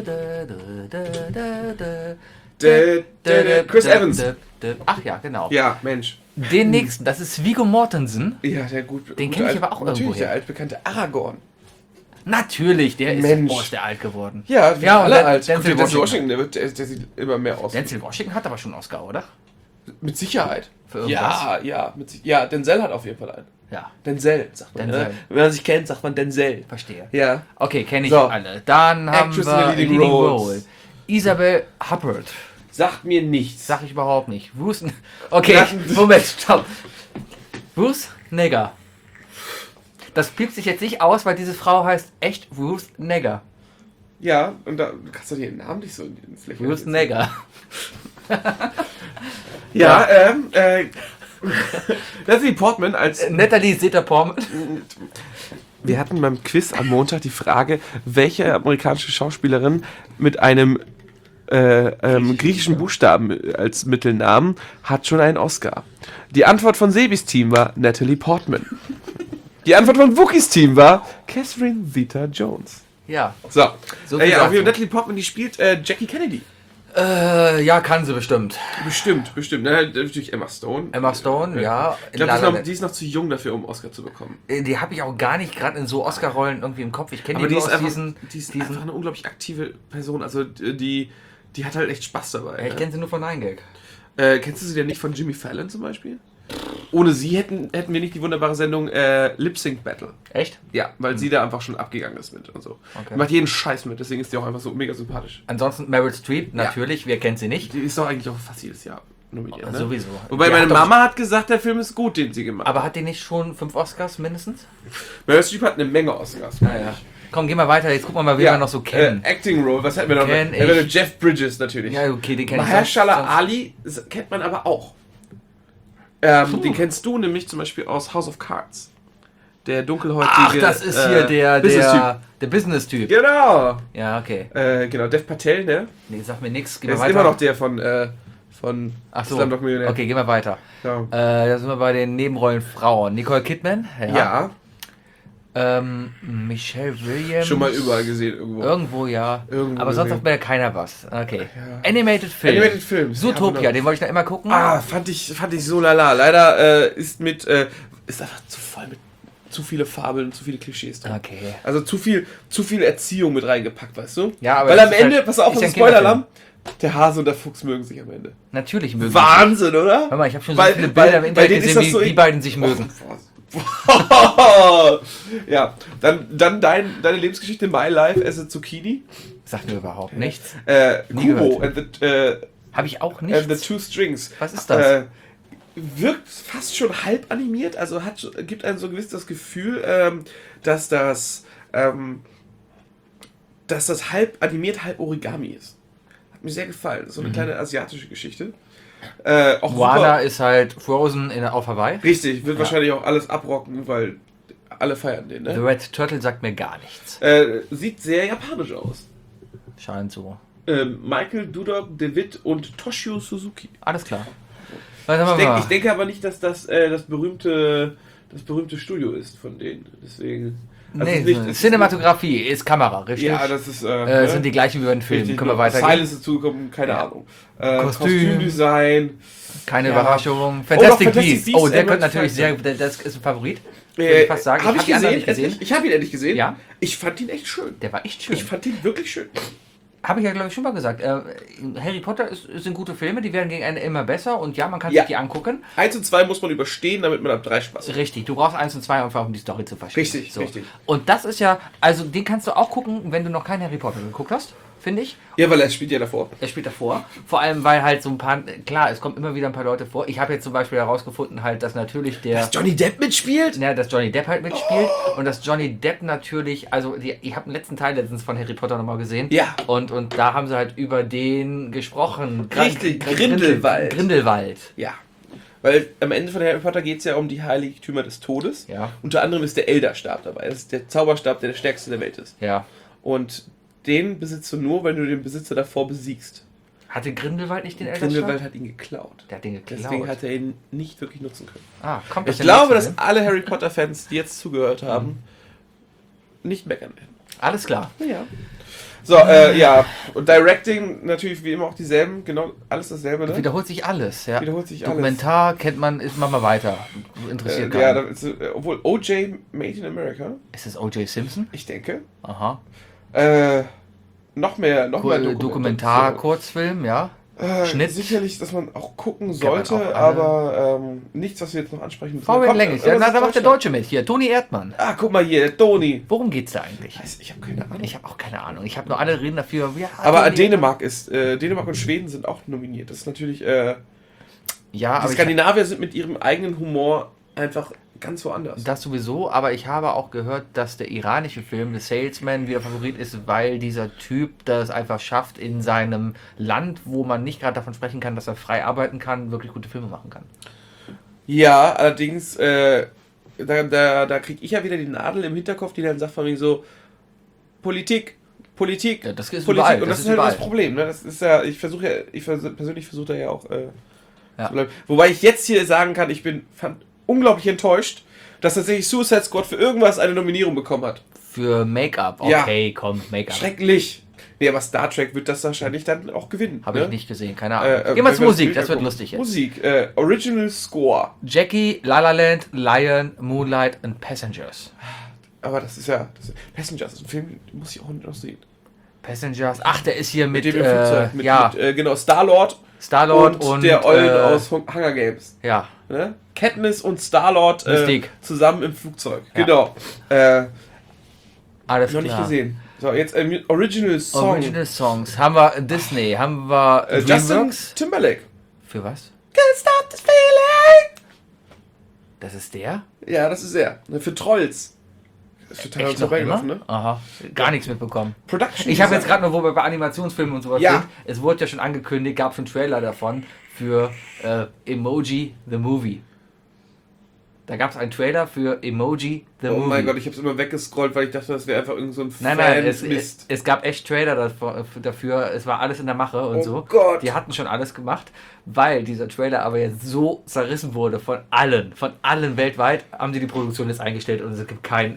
Chris Chris Evans. Ach ja, genau. Ja, Mensch. Den nächsten, das ist Viggo Mortensen. Ja, der gute. Den kenn ich aber auch natürlich irgendwoher. der altbekannte Aragorn. Natürlich, der Mensch. ist der alt geworden. Ja, wir Ja, und alle Dan- alt. Denzel Denzel Washington. der sieht immer mehr aus. Denzel Washington hat aber schon einen Oscar, oder? Mit Sicherheit. Für irgendwas. Ja, Denzel hat auf jeden Fall einen. Ja, Denzel, sagt man. Denzel. Ne? Wenn man sich kennt, sagt man Denzel. verstehe. Ja. Okay, kenne ich So. alle. Dann haben Actress in wir the Leading Roles. Isabel Huppert. Sagt mir nichts. Sag ich überhaupt nicht. Okay, Ja. Moment, stopp. Bruce Negger. Das piept sich jetzt nicht aus, weil diese Frau heißt echt Ruth Negger. Ja, und da kannst du den Namen nicht so in den Flächen. Ruth Negger. Ja, Natalie Portman als Natalie Zeta-Portman. Wir hatten beim Quiz am Montag die Frage, welche amerikanische Schauspielerin mit einem griechischen Buchstaben als Mittelnamen hat schon einen Oscar. Die Antwort von Sebis Team war Natalie Portman. Die Antwort von Wookies Team war Catherine Zeta-Jones. Ja. So. Viel Auch wie dazu. Natalie Portman, die spielt Jackie Kennedy. Ja, kann sie bestimmt. Bestimmt. Natürlich Emma Stone. Emma Stone, ja. Ich glaube, die ist noch zu jung dafür, um Oscar zu bekommen. Die habe ich auch gar nicht gerade in so Oscar-Rollen irgendwie im Kopf. Ich kenne Aber die die nur ist, aus einfach, diesen... die ist einfach eine unglaublich aktive Person. Also die hat halt echt Spaß dabei. Ich kenne sie nur von 9gag. Kennst du sie denn nicht von Jimmy Fallon zum Beispiel? Ohne sie hätten wir nicht die wunderbare Sendung Lip Sync Battle. Echt? Ja, weil sie da einfach schon abgegangen ist mit und so. Okay. Die macht jeden Scheiß mit, deswegen ist die auch einfach so mega sympathisch. Ansonsten Meryl Streep, natürlich, wer kennt sie nicht? Die ist doch eigentlich auch fast jedes Jahr nominiert. Ne? Sowieso. Wobei Die meine hat doch- Mama hat gesagt, der Film ist gut, den sie gemacht hat. Aber hat die nicht schon 5 Oscars mindestens? Meryl Streep hat eine Menge Oscars. Naja. Komm, geh mal weiter, jetzt gucken wir mal, wen wir noch so kennen. Acting Role, was hätten wir noch? Kenn Wir haben ich. Jeff Bridges natürlich. Ja, okay, den kenn ich. Mahershala sonst- Ali kennt man aber auch. Den kennst du nämlich zum Beispiel aus House of Cards. Der dunkelhäutige... Ach, das ist hier der Business-Typ. Genau. Ja, okay. Genau, Dev Patel, ne? Nee, sag mir nix, geh Der mal ist weiter. immer noch der von Ach so, Slumdog Millionär. okay, gehen wir weiter. Ja. Da sind wir bei den Nebenrollen Frauen. Nicole Kidman. Ja, Michelle Williams. schon mal überall gesehen irgendwo. Irgendwo, ja. Irgendwo Aber sonst gesehen. sagt mir ja keiner was. Okay. Ja. Animated Film. Animated Film. Zootopia, Ja, den wollte ich noch immer gucken. fand ich so lala. Leider ist einfach zu voll mit zu viele Fabeln, zu viele Klischees drin. Okay. Also zu viel Erziehung mit reingepackt, weißt du? Ja, aber weil das am ist Ende, halt- pass auf, ist ja das ein Spoiler-Alarm, der Hase und der Fuchs mögen sich am Ende. Natürlich mögen Wahnsinn, oder? Hör mal, ich habe schon so viele Bilder im bei Internet denen ist gesehen, das so wie die beiden sich mögen. Ja, dann deine Lebensgeschichte My Life as a Zucchini. Sagt mir überhaupt nichts. Nie Kubo gehört. Habe ich auch and the nichts. Two Strings. Was ist das? Wirkt fast schon halb animiert, also gibt einem so gewiss das Gefühl, dass das halb animiert, halb Origami ist. Hat mir sehr gefallen. So eine kleine asiatische Geschichte. Auch Moana super. ist halt Frozen auf Hawaii. Richtig, wird wahrscheinlich auch alles abrocken, weil alle feiern den, The ne? Red Turtle sagt mir gar nichts. Sieht sehr japanisch aus. Scheint so. Michael Dudok, DeWitt und Toshio Suzuki. Alles klar. Was haben wir mal? Ich denke aber nicht, dass das berühmte Studio ist von denen. Deswegen. Also Nee, es ist nicht- Cinematografie ist Kamera, richtig? Ja, das ist. Sind die gleichen wie bei den Filmen. richtig, Können wir weitergehen? Silence dazugekommen, keine Ja. Ahnung. Kostüm. Kostümdesign. Keine Ja. Überraschung. doch, Fantastic Fantastic Beasts. Beasts, Oh, der Edward könnte natürlich Scissorhands. das ist ein Favorit. Würde ich fast sagen. Habe ich hab die anderen gesehen? nicht gesehen. Ich habe ihn endlich gesehen. Ja. Ich fand ihn echt schön. Der war echt schön. Ich fand ihn wirklich schön. Habe ich ja, glaube ich, schon mal gesagt. Harry Potter sind gute Filme, die werden gegen Ende immer besser und ja, man kann Ja. sich die angucken. 1 und 2 muss man überstehen, damit man ab 3 Spaß hat. Richtig, du brauchst 1 und 2 einfach, um die Story zu verstehen. Richtig, richtig. Und das ist ja, also den kannst du auch gucken, wenn du noch keinen Harry Potter geguckt hast, finde ich. Ja, weil er spielt ja davor. Er spielt davor. Vor allem, weil halt so ein paar, klar, es kommt immer wieder ein paar Leute vor. Ich habe jetzt zum Beispiel herausgefunden, halt, dass natürlich Dass Johnny Depp mitspielt? Ja, dass Johnny Depp halt mitspielt und dass Johnny Depp natürlich, also ich habe den letzten Teil letztens von Harry Potter nochmal gesehen. Ja. Und da haben sie halt über den gesprochen. Richtig, Grindelwald. Grindelwald. Ja. Weil am Ende von Harry Potter geht es ja um die Heiligtümer des Todes. Ja. Unter anderem ist der Elderstab dabei. Das ist der Zauberstab, der stärkste der Welt ist. Ja. Und den besitzt du nur, wenn du den Besitzer davor besiegst. Hatte Grindelwald nicht den Elderstab? Grindelwald hat ihn geklaut. Der hat den geklaut. Deswegen hat er ihn nicht wirklich nutzen können. Kommt Ich das glaube, denn dass jetzt? alle Harry Potter-Fans, die jetzt zugehört haben, nicht meckern werden. Alles klar. Ja. So, ja. Und Directing natürlich wie immer auch dieselben, genau, alles dasselbe, ne? Wiederholt sich alles, ja. Wiederholt sich alles. Dokumentar kennt man, machen wir weiter. Interessiert Ja, keinen. da ist, obwohl O.J. Made in America, Ist es O.J. Simpson? ich denke. Aha. Noch mehr Dokumentar, Kurzfilm, ja. Schnitt. Sicherlich, dass man auch gucken man sollte, auch alle- aber nichts, was wir jetzt noch ansprechen müssen. Fabian Kommt Lenges, irgendwas da aus macht der Deutschland? Deutsche mit. Hier, Toni Erdmann. Ah, guck mal hier, der Toni. Worum geht's da eigentlich? Ich habe keine Ahnung. Ich habe auch keine Ahnung. Ich habe nur alle reden dafür. Ja, Aber Toni Dänemark und Schweden sind auch nominiert. Das ist natürlich, Ja, die aber Skandinavier sind mit ihrem eigenen Humor einfach ganz woanders. das sowieso. Aber ich habe auch gehört, dass der iranische Film The Salesman wieder Favorit ist, weil dieser Typ das einfach schafft, in seinem Land, wo man nicht gerade davon sprechen kann, dass er frei arbeiten kann, wirklich gute Filme machen kann. Ja, allerdings da kriege ich ja wieder die Nadel im Hinterkopf, die dann sagt von mir so, Politik. Ja, das ist Politik. überall. Und das ist halt überall. das Problem. Ne? Das ist ja, ich persönlich versuche da ja auch Ja. zu bleiben. Wobei ich jetzt hier sagen kann, ich fand unglaublich enttäuscht, dass tatsächlich Suicide Squad für irgendwas eine Nominierung bekommen hat. Für Make-up. Ja. Okay, komm, Make-up. Schrecklich. Nee, aber Star Trek wird das wahrscheinlich dann auch gewinnen. Habe ne? ich nicht gesehen, keine Ahnung. Geh wenn mal wir zur Musik, Bild das wird angucken. lustig jetzt. Musik, Original Score. Jackie, La La Land, Lion, Moonlight and Passengers. Aber Passengers ist ein Film, den muss ich auch noch sehen. Passengers, ach, der ist hier mit, dem Flugzeug. ja, Genau, Star-Lord Star-Lord und der Eulen aus Hunger Games. ja, Ne? Katniss und Star-Lord Mystique. zusammen im Flugzeug. Ja. Genau. alles Noch klar. nicht gesehen. So, jetzt Original Song. Original Songs. Haben wir Disney, haben wir Justin DreamWorks. Timberlake. Für was? Can't stop this feeling. Das ist der? Ja, das ist er. Für Trolls. Das ist total Echt noch vorbeigelaufen, immer? ne? Aha, gar nichts mitbekommen. Production Ich habe jetzt Design. gerade nur, wo wir bei Animationsfilmen und sowas Ja. sind, es wurde ja schon angekündigt, gab schon einen Trailer davon für Emoji the Movie. Da gab es einen Trailer für Emoji the Oh Movie. mein Gott, ich habe es immer weggescrollt, weil ich dachte, das wäre einfach irgend so ein Nein, Fan-Mist. es gab echt Trailer dafür, es war alles in der Mache und Oh so. Gott. Die hatten schon alles gemacht, weil dieser Trailer aber jetzt so zerrissen wurde von allen weltweit, haben sie die Produktion jetzt eingestellt und es gibt kein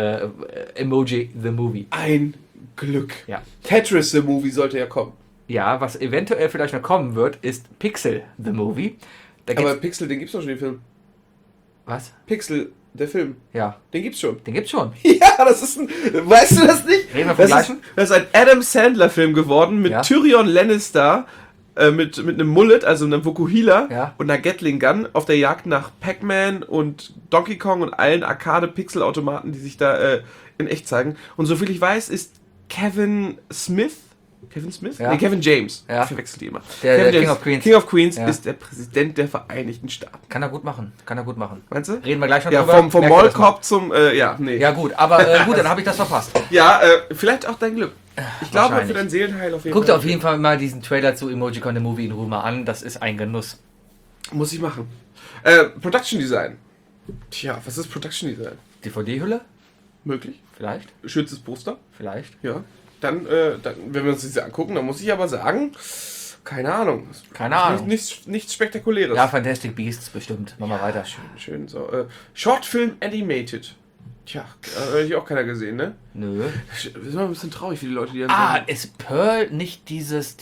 Emoji the Movie. Ein Glück. Ja. Tetris the Movie sollte ja kommen. Ja, was eventuell vielleicht noch kommen wird, ist Pixel the Movie. Da geht's, Aber Pixel, den gibt's doch schon, den Film. was? Pixel, der Film, Ja, den gibt's schon. den gibt's schon. Ja, das ist ein. Weißt du das nicht? Reden wir vom Das ist, Gleichen? das ist ein Adam Sandler-Film geworden mit Ja. Tyrion Lannister, mit einem Mullet, also einem Vokuhila Ja. und einer Gatling Gun auf der Jagd nach Pac-Man und Donkey Kong und allen Arcade-Pixel-Automaten, die sich da in echt zeigen. Und soviel ich weiß, ist Kevin Smith? Ja. Nee, Kevin James. Ja. Ich verwechsel die immer. Der Kevin King James, of Queens. King of Queens Ja. ist der Präsident der Vereinigten Staaten. Kann er gut machen. Meinst du? Reden wir gleich noch Ja, drüber. vom Merkt ihr das mal? Mallcop zum, ja, nee. Ja gut, aber gut, dann habe ich das verpasst. Ja, vielleicht auch dein Glück. Ich glaube, Wahrscheinlich. für dein Seelenheil auf jeden Guckt Fall. auf jeden Fall mal diesen Trailer zu Emojicon the Movie in Ruhe mal an. Das ist ein Genuss. Muss ich machen. Production Design. Tja, was ist Production Design? DVD-Hülle? Möglich. Vielleicht? Schönes Poster. Vielleicht? Ja. Dann, wenn wir uns das angucken, dann muss ich aber sagen, keine Ahnung. Keine Ahnung. Nichts Spektakuläres. Ja, Fantastic Beasts bestimmt. Machen wir weiter. Schön so. Shortfilm Animated. Tja, hätte ich auch keiner gesehen, ne? Nö. Das ist immer ein bisschen traurig für die Leute, die dann Ah, ist Pearl nicht dieses,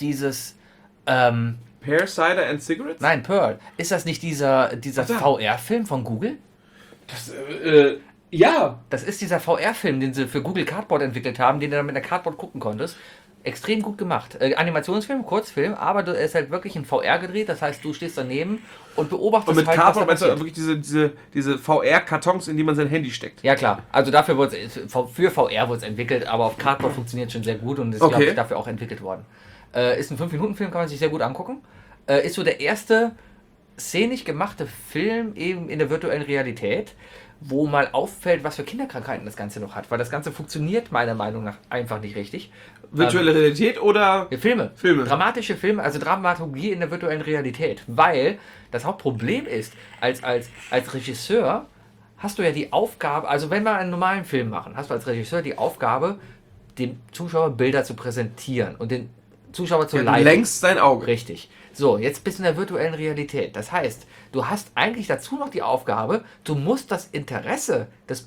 Pear, Cider and Cigarettes? nein, Pearl. Ist das nicht dieser da. VR-Film von Google? Das, ja. Das ist dieser VR-Film, den sie für Google Cardboard entwickelt haben, den du dann mit der Cardboard gucken konntest. Extrem gut gemacht. Animationsfilm, Kurzfilm, aber er ist halt wirklich in VR gedreht. Das heißt, du stehst daneben und beobachtest Und mit halt, Cardboard was meinst da du passiert. wirklich diese VR-Kartons, in die man sein Handy steckt? Ja klar, also dafür wurde für VR wurde es entwickelt, aber auf Cardboard funktioniert schon sehr gut und ist, Okay. glaube ich, dafür auch entwickelt worden. Ist ein 5-Minuten-Film, kann man sich sehr gut angucken. Ist so der erste szenisch gemachte Film eben in der virtuellen Realität, wo mal auffällt, was für Kinderkrankheiten das Ganze noch hat, weil das Ganze funktioniert meiner Meinung nach einfach nicht richtig. Virtuelle Realität oder Filme. Filme? Dramatische Filme, also Dramaturgie in der virtuellen Realität. Weil das Hauptproblem ist, als Regisseur hast du ja die Aufgabe, also wenn wir einen normalen Film machen, hast du als Regisseur die Aufgabe, dem Zuschauer Bilder zu präsentieren und den Zuschauer zu Ja, du leiten. lenkst sein Auge. Richtig. So, jetzt bist du in der virtuellen Realität. Das heißt, du hast eigentlich dazu noch die Aufgabe, du musst das Interesse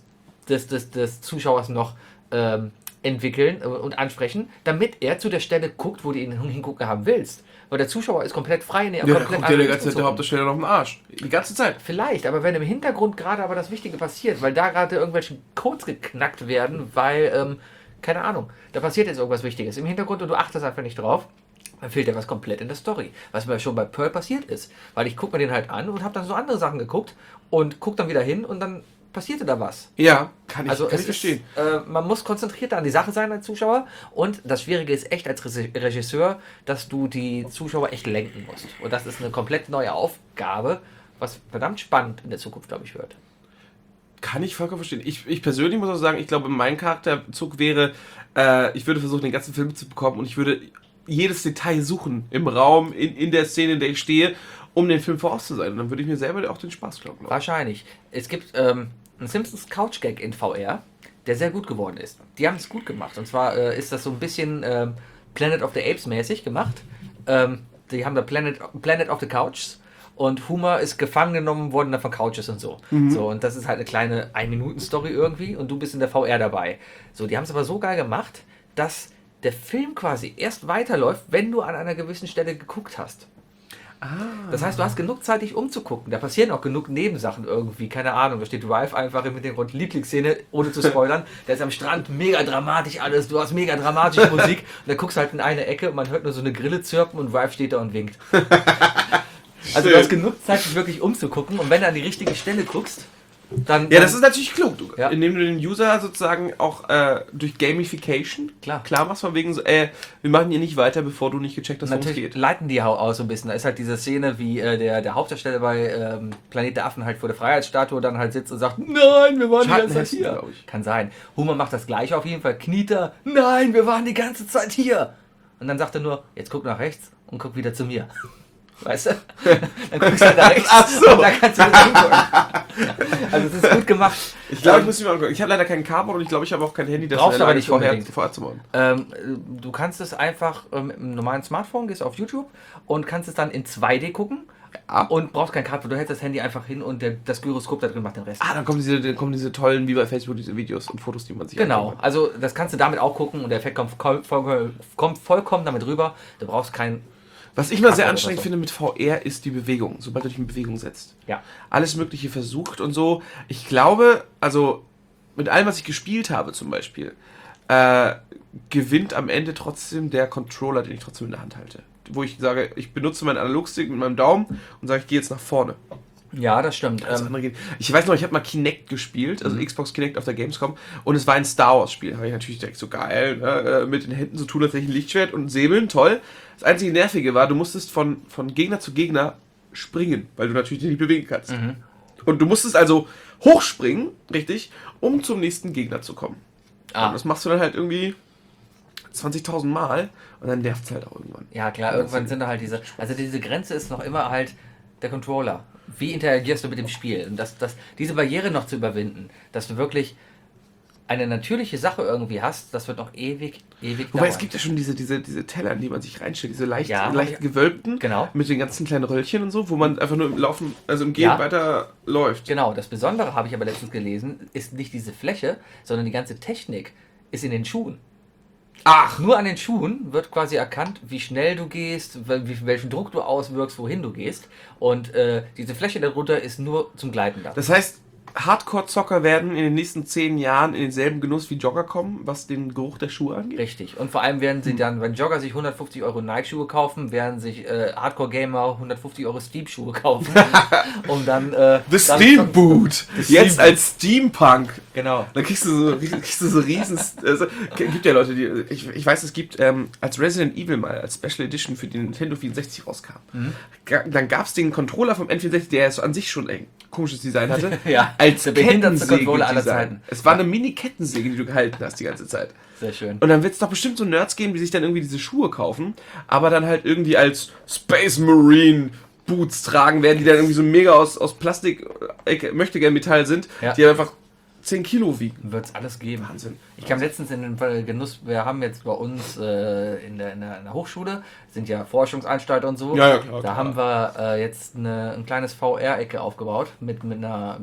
des Zuschauers noch entwickeln und ansprechen, damit er zu der Stelle guckt, wo du ihn hingucken haben willst. Weil der Zuschauer ist komplett frei in der Ja, da komplett guckt ja der anderen ganze Zeit Richtung der zu Hauptdarsteller noch im Arsch. Die ganze Zeit. Vielleicht, aber wenn im Hintergrund gerade aber das Wichtige passiert, weil da gerade irgendwelche Codes geknackt werden, weil, keine Ahnung, da passiert jetzt irgendwas Wichtiges im Hintergrund und du achtest einfach nicht drauf, dann fehlt ja was komplett in der Story. Was mir schon bei Pearl passiert ist. Weil ich gucke mir den halt an und habe dann so andere Sachen geguckt und gucke dann wieder hin und dann passierte da was. Ja, kann ich Also es verstehen. Ist, man muss konzentriert an die Sache sein als Zuschauer und das Schwierige ist echt als Regisseur, dass du die Zuschauer echt lenken musst. Und das ist eine komplett neue Aufgabe, was verdammt spannend in der Zukunft, glaube ich, wird. Kann ich vollkommen verstehen. Ich persönlich muss auch sagen, ich glaube, mein Charakterzug wäre, ich würde versuchen, den ganzen Film mitzubekommen und ich würde jedes Detail suchen im Raum, in der Szene, in der ich stehe, um den Film voraus zu sein. Und dann würde ich mir selber auch den Spaß glauben. Wahrscheinlich. Es gibt einen Simpsons Couch-Gag in VR, der sehr gut geworden ist. Die haben es gut gemacht. Und zwar ist das so ein bisschen Planet of the Apes mäßig gemacht. Die haben da Planet of the Couches. Und Homer ist gefangen genommen worden von Couches und so. So. Und das ist halt eine kleine 1-Minuten-Story irgendwie und du bist in der VR dabei. So, die haben es aber so geil gemacht, dass der Film quasi erst weiterläuft, wenn du an einer gewissen Stelle geguckt hast. Das heißt, du hast genug Zeit, dich umzugucken. Da passieren auch genug Nebensachen irgendwie. Keine Ahnung, da steht Ralph einfach im Hintergrund. Lieblingsszene, ohne zu spoilern. Der ist am Strand, mega dramatisch alles. Du hast mega dramatische Musik. Und dann guckst du halt in eine Ecke und man hört nur so eine Grille zirpen und Ralph steht da und winkt. Also du hast genug Zeit, dich wirklich umzugucken. Und wenn du an die richtige Stelle guckst, dann... Ja, das ist natürlich klug, Ja. indem du den User sozusagen auch durch Gamification Klar machst, von wegen so, wir machen hier nicht weiter, bevor du nicht gecheckt hast, worum es natürlich geht. leiten die auch so ein bisschen. Da ist halt diese Szene, wie der Hauptdarsteller bei Planet der Affen halt vor der Freiheitsstatue dann halt sitzt und sagt, nein, wir waren die ganze Zeit hier. glaube ich. Kann sein. Homer macht das gleiche auf jeden Fall. Kniet er, nein, wir waren die ganze Zeit hier. Und dann sagt er nur, jetzt guck nach rechts und guck wieder zu mir. Weißt du? Dann guckst du halt nach rechts. Ach so. Und dann kannst du wieder hingucken. Also es ist gut gemacht. Ich glaube, ich muss mich mal angucken. Ich habe leider kein Cardboard und ich glaube, ich habe auch kein Handy, das Brauchst in der aber Lage nicht ist, vorher unbedingt. zu machen. Du kannst es einfach mit einem normalen Smartphone, gehst auf YouTube und kannst es dann in 2D gucken und brauchst kein Cardboard. Du hältst das Handy einfach hin und das Gyroskop da drin macht den Rest. Dann kommen diese tollen, wie bei Facebook, diese Videos und Fotos, die man sich Genau, anschaut. also das kannst du damit auch gucken und der Effekt kommt vollkommen damit rüber. Du brauchst kein... Was ich mal sehr Cardboard anstrengend oder so. finde mit VR ist die Bewegung, sobald du dich in Bewegung setzt. Ja. Alles Mögliche versucht und so. Ich glaube, also mit allem, was ich gespielt habe zum Beispiel, gewinnt am Ende trotzdem der Controller, den ich trotzdem in der Hand halte. Wo ich sage, ich benutze meinen Analogstick mit meinem Daumen und sage, ich gehe jetzt nach vorne. Ja, das stimmt. Das andere geht. Ich weiß noch, ich habe mal Kinect gespielt, also Xbox Kinect auf der Gamescom, und es war ein Star Wars Spiel. Da habe ich natürlich direkt so geil, ne? Mit den Händen so tun, als hätte ich ein Lichtschwert und säbeln, toll. Das einzige Nervige war, du musstest von Gegner zu Gegner springen, weil du natürlich dich nicht bewegen kannst. Und du musstest also hochspringen, richtig, um zum nächsten Gegner zu kommen. Und das machst du dann halt irgendwie 20.000 Mal und dann nervt es halt auch irgendwann. Ja, klar, irgendwann sind da halt diese Grenze ist noch immer halt der Controller. Wie interagierst du mit dem Spiel? Und diese Barriere noch zu überwinden, dass du wirklich eine natürliche Sache irgendwie hast, das wird noch ewig Wobei dauern. es gibt ja schon diese Teller, in die man sich reinstellt, diese leicht Ja, gewölbten, genau. mit den ganzen kleinen Röllchen und so, wo man einfach nur im Laufen, also im Gehen Ja. weiter läuft. Genau, das Besondere habe ich aber letztens gelesen, ist nicht diese Fläche, sondern die ganze Technik ist in den Schuhen. Ach! Nur an den Schuhen wird quasi erkannt, wie schnell du gehst, welchen Druck du auswirkst, wohin du gehst. Und diese Fläche darunter ist nur zum Gleiten da. Das heißt, Hardcore-Zocker werden in den nächsten 10 Jahren in denselben Genuss wie Jogger kommen, was den Geruch der Schuhe angeht? Richtig. Und vor allem werden sie dann, wenn Jogger sich 150 Euro Nike-Schuhe kaufen, werden sich Hardcore-Gamer 150 Euro Steam-Schuhe kaufen. Um dann... The Steam Boot! Jetzt Steam als Steampunk! Genau. Dann kriegst du so riesen... Also, gibt ja Leute, die... Ich weiß, es gibt, als Resident Evil mal, als Special Edition für den Nintendo 64 rauskam, dann gab es den Controller vom N64, der so an sich schon ein komisches Design hatte, Ja, als der behindertste Controller aller Kettensäge-Design. Zeiten. Es war eine Mini-Kettensäge, die du gehalten hast die ganze Zeit. Sehr schön. Und dann wird es doch bestimmt so Nerds geben, die sich dann irgendwie diese Schuhe kaufen, aber dann halt irgendwie als Space Marine Boots tragen werden, die dann irgendwie so mega aus Plastik, möchte gern Metall sind, Ja. die einfach 10 Kilo wiegen. Wird es alles geben. Wahnsinn. Ich kam letztens in den Genuss, wir haben jetzt bei uns in der Hochschule, sind ja Forschungsanstalter und so. Ja, klar, Da klar. haben wir jetzt ein kleines VR-Ecke aufgebaut mit einer,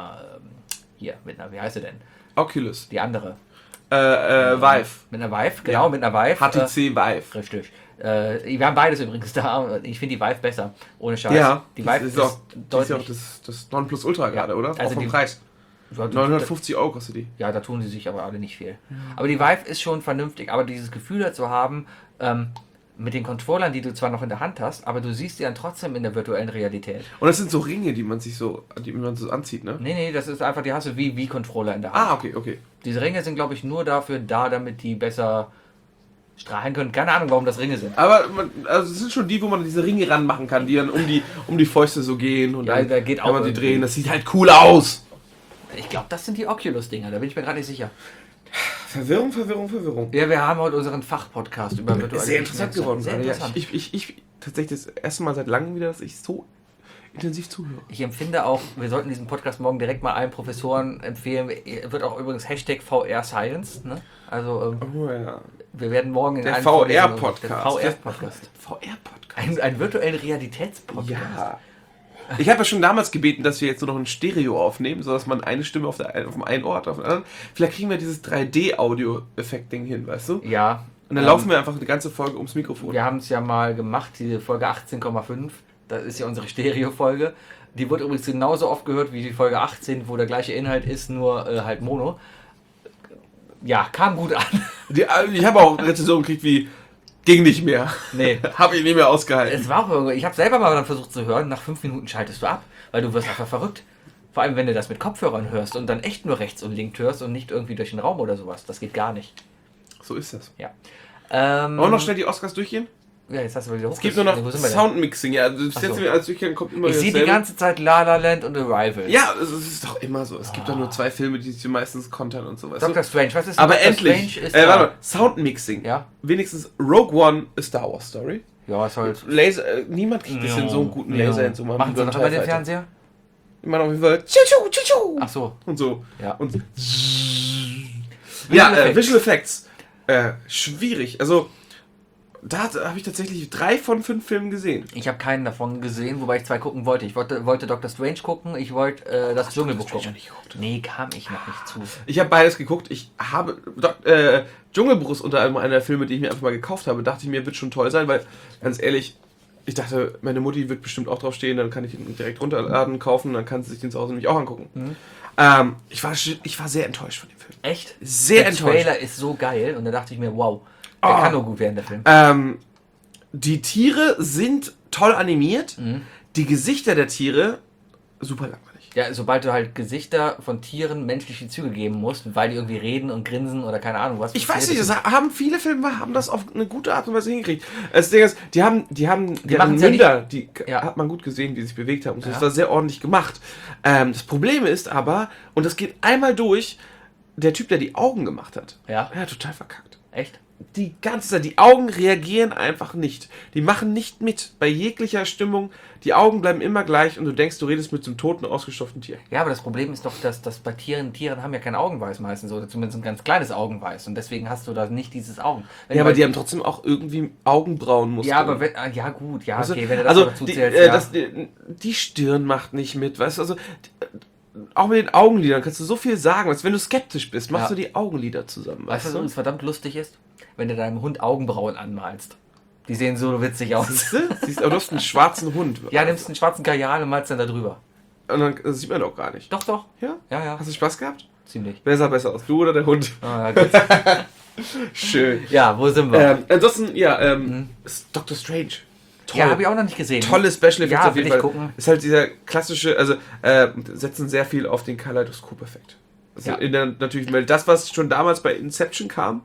wie heißt sie denn? Oculus. Die andere. Vive. Mit einer Vive, genau, Ja. mit einer Vive. HTC Vive. Richtig. Wir haben beides übrigens da. Ich finde die Vive besser. Ohne Scheiß. Ja, die Vive ist auch deutlich. das Nonplusultra gerade, oder? Also auch vom die- Preis. Ja, 950 Euro kostet die. Ja, da tun sie sich aber alle nicht viel. Aber die Vive ist schon vernünftig. Aber dieses Gefühl dazu haben, mit den Controllern, die du zwar noch in der Hand hast, aber du siehst die dann trotzdem in der virtuellen Realität. Und das sind so Ringe, die man so anzieht, ne? Nee, das ist einfach, die hast du wie Controller in der Hand. Ah, okay. Diese Ringe sind, glaube ich, nur dafür da, damit die besser strahlen können. Keine Ahnung, warum das Ringe sind. Aber also es sind schon die, wo man diese Ringe ranmachen kann, die dann um die Fäuste so gehen und Ja, dann da geht kann auch man die irgendwie. drehen. Das sieht halt cool aus. Ich glaube, das sind die Oculus-Dinger, da bin ich mir gerade nicht sicher. Verwirrung. Ja, wir haben heute unseren Fachpodcast über virtuelle Sehr interessant geworden. Sehr gerade. interessant. Ja, ich tatsächlich das erste Mal seit langem wieder, dass ich so intensiv zuhöre. Ich empfinde auch, wir sollten diesen Podcast morgen direkt mal allen Professoren empfehlen. Wird auch übrigens Hashtag VR Science. Ne? Also wir werden morgen in der einem VR-Podcast. VR-Podcast. VR-Podcast. Ein virtuellen Realitätspodcast. Ja. Ich habe ja schon damals gebeten, dass wir jetzt nur noch ein Stereo aufnehmen, sodass man eine Stimme auf dem einen Ohr hat, auf dem anderen. Vielleicht kriegen wir dieses 3D-Audio-Effekt-Ding hin, weißt du? Ja. Und dann laufen wir einfach die ganze Folge ums Mikrofon. Wir haben es ja mal gemacht, diese Folge 18,5. Das ist ja unsere Stereo-Folge. Die wurde übrigens genauso oft gehört wie die Folge 18, wo der gleiche Inhalt ist, nur halt Mono. Ja, kam gut an. Ich habe auch Rezensionen gekriegt wie, ging nicht mehr. Nee. Habe ich nicht mehr ausgehalten. Es war auch irgendwie, ich habe selber mal dann versucht zu hören, nach 5 Minuten schaltest du ab, weil du wirst einfach verrückt. Vor allem, wenn du das mit Kopfhörern hörst und dann echt nur rechts und links hörst und nicht irgendwie durch den Raum oder sowas. Das geht gar nicht. So ist das. Ja. Wollen wir noch schnell die Oscars durchgehen? Ja, jetzt hast du wieder Es gibt nur noch Soundmixing. Ja, jetzt als Durchgehen kommt immer ich sehe die ganze Zeit La La Land und Arrival. Ja, es ist doch immer so. Es gibt doch nur 2 Filme, die sich meistens kontern und so. Weißt Doctor Strange, was ist aber Doctor endlich, Strange? warte mal, Soundmixing. Ja. Wenigstens Rogue One, a Star Wars Story. Ja, ist halt... Laser, niemand kriegt das hin, so einen guten Laser hinzumachen. Machen sie noch immer den Fernseher? Ich meine auf jeden Fall tschu. Ach so. Und so. Ja. Und Visual Visual Effects. Schwierig. Also, da habe ich tatsächlich 3 von 5 Filmen gesehen. Ich habe keinen davon gesehen, wobei ich 2 gucken wollte. Ich wollte Doctor Strange gucken, ich wollte das Dschungelbuch gucken. Nee, kam ich noch nicht zu. Ich habe beides geguckt. Ich habe Dschungelbuch ist unter anderem einer der Filme, die ich mir einfach mal gekauft habe. Dachte ich mir, wird schon toll sein, weil, ganz ehrlich, ich dachte, meine Mutti wird bestimmt auch drauf stehen, dann kann ich ihn direkt runterladen, kaufen, dann kann sie sich den zu Hause nämlich auch angucken. Mhm. Ich war sehr enttäuscht von dem Film. Echt? Sehr enttäuscht. Der Trailer ist so geil und da dachte ich mir, wow, der kann nur gut werden, der Film. Die Tiere sind toll animiert, die Gesichter der Tiere super langweilig. Ja, sobald du halt Gesichter von Tieren menschliche Züge geben musst, weil die irgendwie reden und grinsen oder keine Ahnung was. Ich weiß nicht, viele Filme haben das auf eine gute Art und Weise hingekriegt. Das Ding ist, die haben deren Münder, die hat man gut gesehen, wie sie sich bewegt haben. Das war sehr ordentlich gemacht. Das Problem ist aber, und das geht einmal durch, der Typ, der die Augen gemacht hat, ja, total verkackt. Echt? Die ganze Zeit, die Augen reagieren einfach nicht. Die machen nicht mit. Bei jeglicher Stimmung, die Augen bleiben immer gleich und du denkst, du redest mit so einem toten, ausgestopften Tier. Ja, aber das Problem ist doch, dass bei Tieren haben ja kein Augenweiß meistens, oder zumindest ein ganz kleines Augenweiß und deswegen hast du da nicht dieses Augen. Ja, aber die haben trotzdem auch irgendwie Augenbrauenmuster. Ja, aber ja gut, ja, also, okay, wenn du das dazu zählst, die Stirn macht nicht mit, weißt du, also auch mit den Augenlidern kannst du so viel sagen, als wenn du skeptisch bist, machst du die Augenlider zusammen. Weißt du, was übrigens verdammt lustig ist? Wenn du deinem Hund Augenbrauen anmalst. Die sehen so witzig aus. Siehst du? Aber du hast einen schwarzen Hund. Ja, nimmst einen schwarzen Kajal und malst dann da drüber. Und dann das sieht man doch gar nicht. Doch. Ja? Ja. Hast du Spaß gehabt? Ziemlich. Wer sah besser aus, du oder der Hund? Ah, ja, gut. Schön. Ja, wo sind wir? Ansonsten, ist Doctor Strange. Toll. Ja, habe ich auch noch nicht gesehen. Tolle Special Effects auf jeden Fall. Gucken. Ist halt dieser klassische, also setzen sehr viel auf den Kaleidoskop-Effekt. Also natürlich, weil das, was schon damals bei Inception kam,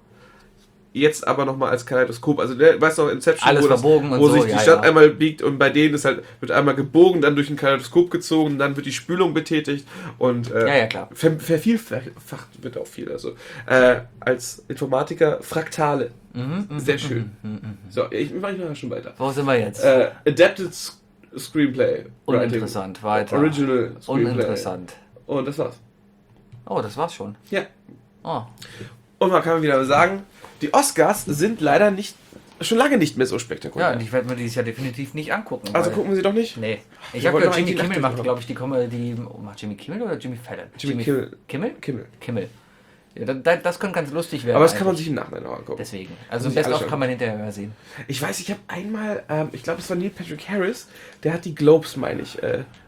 jetzt aber nochmal als Kaleidoskop. Also weißt du, Inception, alles verbogen wo sich die Stadt einmal biegt und bei denen ist halt, wird einmal gebogen, dann durch ein Kaleidoskop gezogen, dann wird die Spülung betätigt und klar. Vervielfacht wird auch viel. Also als Informatiker Fraktale. Sehr schön. So, ich mache schon weiter. Wo sind wir jetzt? Adapted Screenplay. Uninteressant, weiter. Original Screenplay. Uninteressant. Und das war's. Oh, das war's schon. Ja. Oh. Und man kann wieder sagen, die Oscars sind leider schon lange nicht mehr so spektakulär. Ja, und ich werde mir dieses Jahr definitiv nicht angucken. Also gucken wir sie doch nicht? Nee. Ich habe gehört, Jimmy Kimmel macht, glaube ich, die macht Jimmy Kimmel oder Jimmy Fallon? Jimmy Kimmel? Kimmel. Ja, das könnte ganz lustig werden. Aber das kann man sich im Nachhinein auch angucken. Deswegen. Also Best of kann man hinterher mal sehen. Ich weiß, ich habe einmal, ich glaube, es war Neil Patrick Harris, der hat die Globes, meine ich,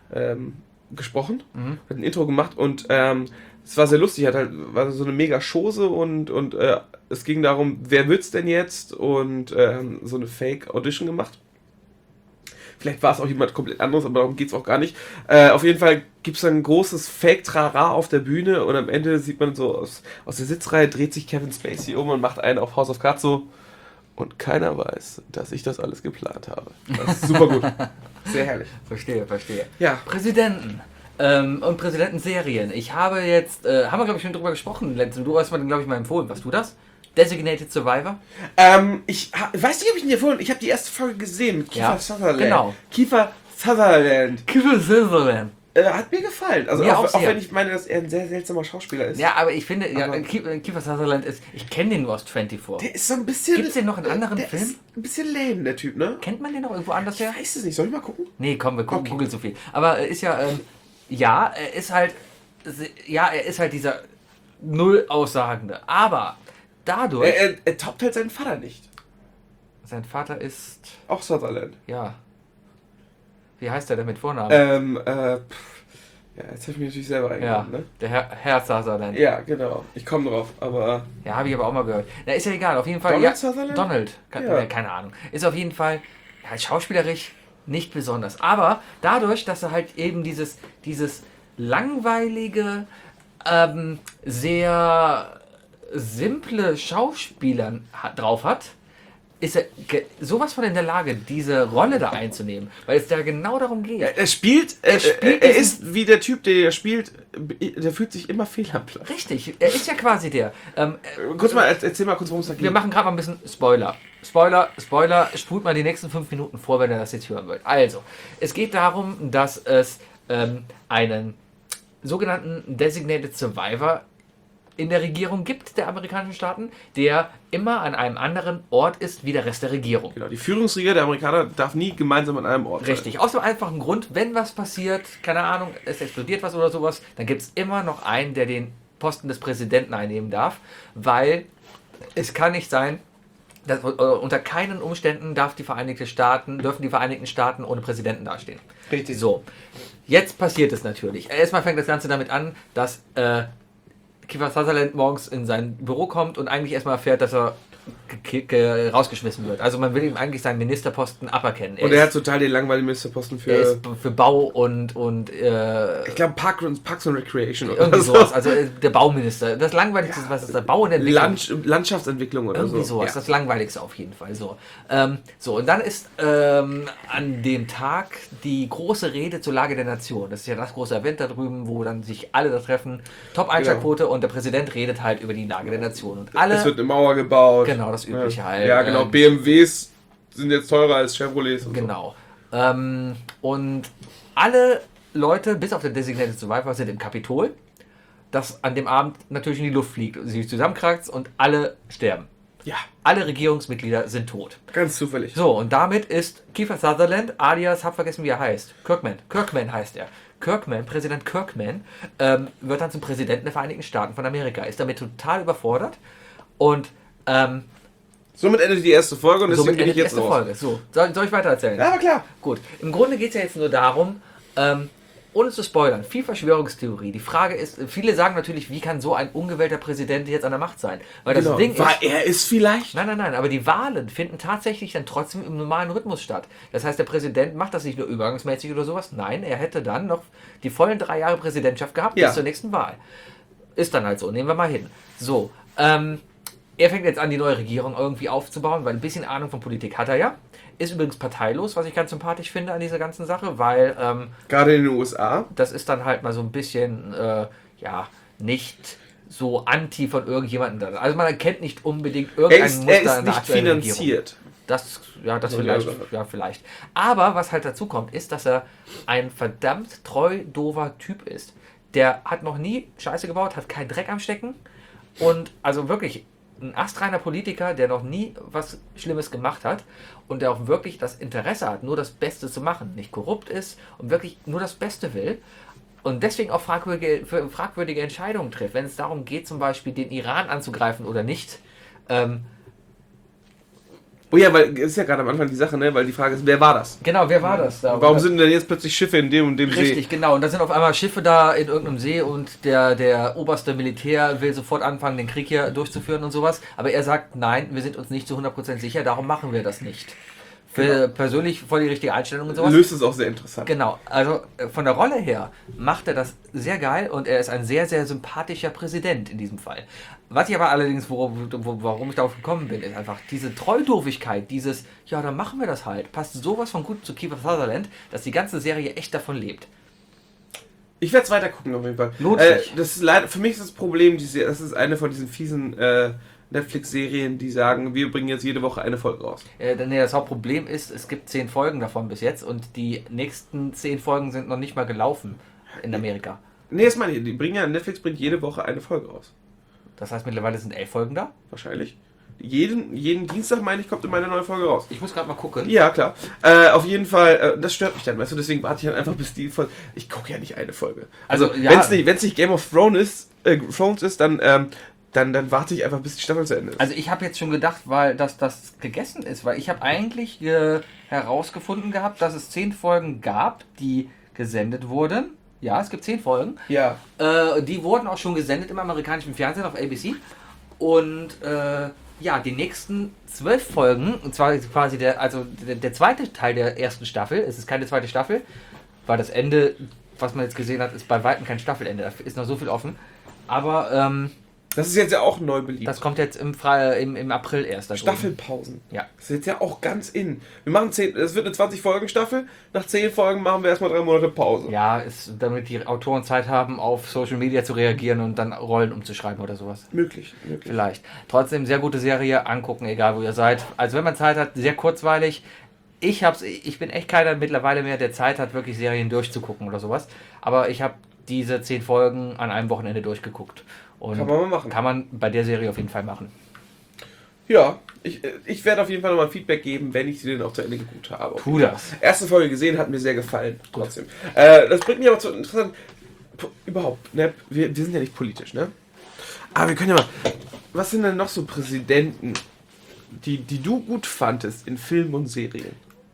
gesprochen, hat ein Intro gemacht und es war sehr lustig, war so eine mega Chose und es ging darum, wer wird's denn jetzt und so eine Fake-Audition gemacht. Vielleicht war es auch jemand komplett anderes, aber darum geht es auch gar nicht. Auf jeden Fall gibt es ein großes Fake-Trara auf der Bühne und am Ende sieht man so aus der Sitzreihe, dreht sich Kevin Spacey um und macht einen auf House of Cards so und keiner weiß, dass ich das alles geplant habe. Das ist super gut. Sehr herrlich. Verstehe. Ja. Präsidenten. Und Präsidentenserien. Ich habe jetzt, haben wir glaube ich schon drüber gesprochen, du hast mir den glaube ich mal empfohlen. Warst du das? Designated Survivor? Ich weiß nicht, ob ich ihn dir empfohlen habe. Ich habe die erste Folge gesehen mit Kiefer Sutherland. Genau. Kiefer Sutherland. Kiefer Sutherland. Hat mir gefallen. Also Mir auch sehr. wenn ich meine, dass er ein sehr seltsamer Schauspieler ist. Ja, aber ich finde, Aber- Kiefer Sutherland ist, ich kenne den nur aus 24. Der ist so ein bisschen... Gibt's den noch in anderen der Filmen? ist ein bisschen lame, der Typ, ne? Kennt man den noch irgendwo anders her? Ich weiß es nicht. Soll ich mal gucken? Nee, komm, wir gucken, Okay. googeln so viel. Aber ist ja, ja, er ist halt dieser null Aussagende. Aber dadurch, Er toppt halt seinen Vater nicht. sein Vater ist, Auch Sutherland. ja, wie heißt er denn mit Vornamen? Ja, jetzt habe ich mich natürlich selber ja, eingeladen, ne? der Herr Sutherland. Ja, genau. Ich komme drauf, aber... Ja, habe ich aber auch mal gehört. Na, ist ja egal, auf jeden Fall. Donald ja, Sutherland? Donald, Ja. keine Ahnung. Ist auf jeden Fall ja, schauspielerisch nicht besonders. Aber dadurch, dass er halt eben dieses langweilige, sehr simple Schauspielern drauf hat, ist er sowas von in der Lage, diese Rolle da einzunehmen. Weil es da genau darum geht. Er spielt... Er diesen- ist wie der Typ, der spielt... Der fühlt sich immer fehl am Platz. Richtig, er ist ja quasi der. Kurz mal, erzähl mal kurz, worum es da geht. Wir machen gerade mal ein bisschen Spoiler, spult mal die nächsten 5 Minuten vor, wenn ihr das jetzt hören wollt. Also, es geht darum, dass es einen sogenannten Designated Survivor in der Regierung gibt, der amerikanischen Staaten, der immer an einem anderen Ort ist wie der Rest der Regierung. Genau, die Führungsriege der Amerikaner darf nie gemeinsam an einem Ort sein. Richtig, aus dem einfachen Grund, wenn was passiert, keine Ahnung, es explodiert was oder sowas, dann gibt es immer noch einen, der den Posten des Präsidenten einnehmen darf, weil es kann nicht sein, dass, unter keinen Umständen dürfen die Vereinigten Staaten ohne Präsidenten dastehen. Richtig. So, jetzt passiert es natürlich. Erstmal fängt das Ganze damit an, dass Kiefer Sutherland morgens in sein Büro kommt und eigentlich erstmal erfährt, dass er rausgeschmissen wird. Also man will ihm eigentlich seinen Ministerposten aberkennen. Und er hat total den langweiligen Ministerposten er für... ist für Bau und Ich glaube Parks and Recreation oder irgendwie so. sowas. Also der Bauminister. Das Langweiligste ist, was ist der Bau und Entwicklung. Landschaftsentwicklung oder Irgendwie so. sowas, Ja. das Langweiligste auf jeden Fall. So, und dann ist an dem Tag die große Rede zur Lage der Nation. Das ist ja das große Event da drüben, wo dann sich alle da treffen. Top-Einschaltquote und der Präsident redet halt über die Lage der Nation. Und alle, Es wird eine Mauer gebaut. genau, das Übliche halt. Ja, genau. BMWs sind jetzt teurer als Chevrolets und Genau. Und alle Leute, bis auf den Designated Survivor, sind im Kapitol, das an dem Abend natürlich in die Luft fliegt, sich zusammenkratzt und alle sterben. so. Ja, Alle Regierungsmitglieder sind tot. ganz zufällig. So, und damit ist Kiefer Sutherland, alias, hab vergessen, wie er heißt. Kirkman heißt er. Präsident Kirkman, wird dann zum Präsidenten der Vereinigten Staaten von Amerika. Ist damit total überfordert und Somit endet die erste Folge und deswegen somit bin ich endet die jetzt erste raus. Folge. So, soll ich weiter erzählen? Ja, aber klar. Gut, im Grunde geht es ja jetzt nur darum, ohne zu spoilern, viel Verschwörungstheorie. Die Frage ist, viele sagen natürlich, wie kann so ein ungewählter Präsident jetzt an der Macht sein? Weil das Genau. Ding War ist, er es vielleicht? nein, aber die Wahlen finden tatsächlich dann trotzdem im normalen Rhythmus statt. Das heißt, der Präsident macht das nicht nur übergangsmäßig oder sowas, nein, er hätte dann noch die vollen 3 Jahre Präsidentschaft gehabt Ja. bis zur nächsten Wahl. Ist dann halt so, nehmen wir mal hin. So, er fängt jetzt an, die neue Regierung irgendwie aufzubauen, weil ein bisschen Ahnung von Politik hat er ja. Ist übrigens parteilos, was ich ganz sympathisch finde an dieser ganzen Sache, weil Gerade in den USA. das ist dann halt mal so ein bisschen, nicht so anti von irgendjemandem. Also man erkennt nicht unbedingt Er irgendein ist Muster in der nicht aktuellen Regierung. finanziert. Das So, vielleicht. Aber was halt dazu kommt, ist, dass er ein verdammt treu doofer Typ ist. Der hat noch nie Scheiße gebaut, hat keinen Dreck am Stecken und also wirklich ein astreiner Politiker, der noch nie was Schlimmes gemacht hat und der auch wirklich das Interesse hat, nur das Beste zu machen, nicht korrupt ist und wirklich nur das Beste will und deswegen auch fragwürdige Entscheidungen trifft, wenn es darum geht, zum Beispiel den Iran anzugreifen oder nicht. Oh ja, weil es ist ja gerade am Anfang die Sache, ne? Weil die Frage ist, wer war das? Genau, wer war das da? Warum sind denn jetzt plötzlich Schiffe in dem und dem See? Richtig, genau. Und da sind auf einmal Schiffe da in irgendeinem See und der oberste Militär will sofort anfangen, den Krieg hier durchzuführen und sowas. Aber er sagt, nein, wir sind uns nicht zu 100% sicher, darum machen wir das nicht. Für persönlich voll die richtige Einstellung und sowas. Löst es auch sehr interessant. Genau, also von der Rolle her macht er das sehr geil und er ist ein sehr, sehr sympathischer Präsident in diesem Fall. Was ich aber allerdings, warum ich darauf gekommen bin, ist einfach diese Treudofigkeit, dieses, ja, dann machen wir das halt, passt sowas von gut zu Kiefer Sutherland, dass die ganze Serie echt davon lebt. Ich werde es weiter gucken auf jeden Fall. Lohnt sich. Das ist leider, für mich ist das Problem, das ist eine von diesen fiesen Netflix-Serien, die sagen, wir bringen jetzt jede Woche eine Folge raus. Das Hauptproblem ist, es gibt 10 Folgen davon bis jetzt und die nächsten 10 Folgen sind noch nicht mal gelaufen in Amerika. Nee, das meine ich. Netflix bringt jede Woche eine Folge raus. Das heißt, mittlerweile sind 11 Folgen da? Wahrscheinlich. Jeden Dienstag, meine ich, kommt immer eine neue Folge raus. Ich muss gerade mal gucken. Ja, klar. Auf jeden Fall, das stört mich dann, weißt du, deswegen warte ich dann einfach bis die Folge. Ich gucke ja nicht eine Folge. Also ja. wenn es nicht Game of Thrones ist, dann warte ich einfach, bis die Staffel zu Ende ist. Also ich habe jetzt schon gedacht, weil das gegessen ist, weil ich habe eigentlich herausgefunden gehabt, dass es 10 Folgen gab, die gesendet wurden. Ja, es gibt 10 Folgen. Ja. Die wurden auch schon gesendet im amerikanischen Fernsehen auf ABC. Und die nächsten 12 Folgen, und zwar quasi der zweite Teil der ersten Staffel, es ist keine zweite Staffel, weil das Ende, was man jetzt gesehen hat, ist bei weitem kein Staffelende, da ist noch so viel offen. Aber das ist jetzt ja auch neu beliebt. das kommt jetzt im April erst. Staffelpausen. Ja. Das ist jetzt ja auch ganz in. Wir machen 10, es wird eine 20-Folgen-Staffel. Nach 10 Folgen machen wir erstmal 3 Monate Pause. Ja, damit die Autoren Zeit haben, auf Social Media zu reagieren und dann Rollen umzuschreiben oder sowas. Möglich. Vielleicht. Trotzdem, sehr gute Serie, angucken, egal wo ihr seid. Also wenn man Zeit hat, sehr kurzweilig. Ich bin echt keiner mittlerweile mehr, der Zeit hat, wirklich Serien durchzugucken oder sowas. Aber ich habe diese 10 Folgen an einem Wochenende durchgeguckt. Und kann man mal machen. Kann man bei der Serie auf jeden Fall machen. Ja, ich werde auf jeden Fall nochmal Feedback geben, wenn ich sie denn auch zu Ende geguckt habe. Tu das. Erste Folge gesehen, hat mir sehr gefallen. Trotzdem. Das bringt mich aber zu interessant. Überhaupt, ne? Wir sind ja nicht politisch, ne? Aber wir können ja mal. Was sind denn noch so Präsidenten, die du gut fandest in Filmen und Serien?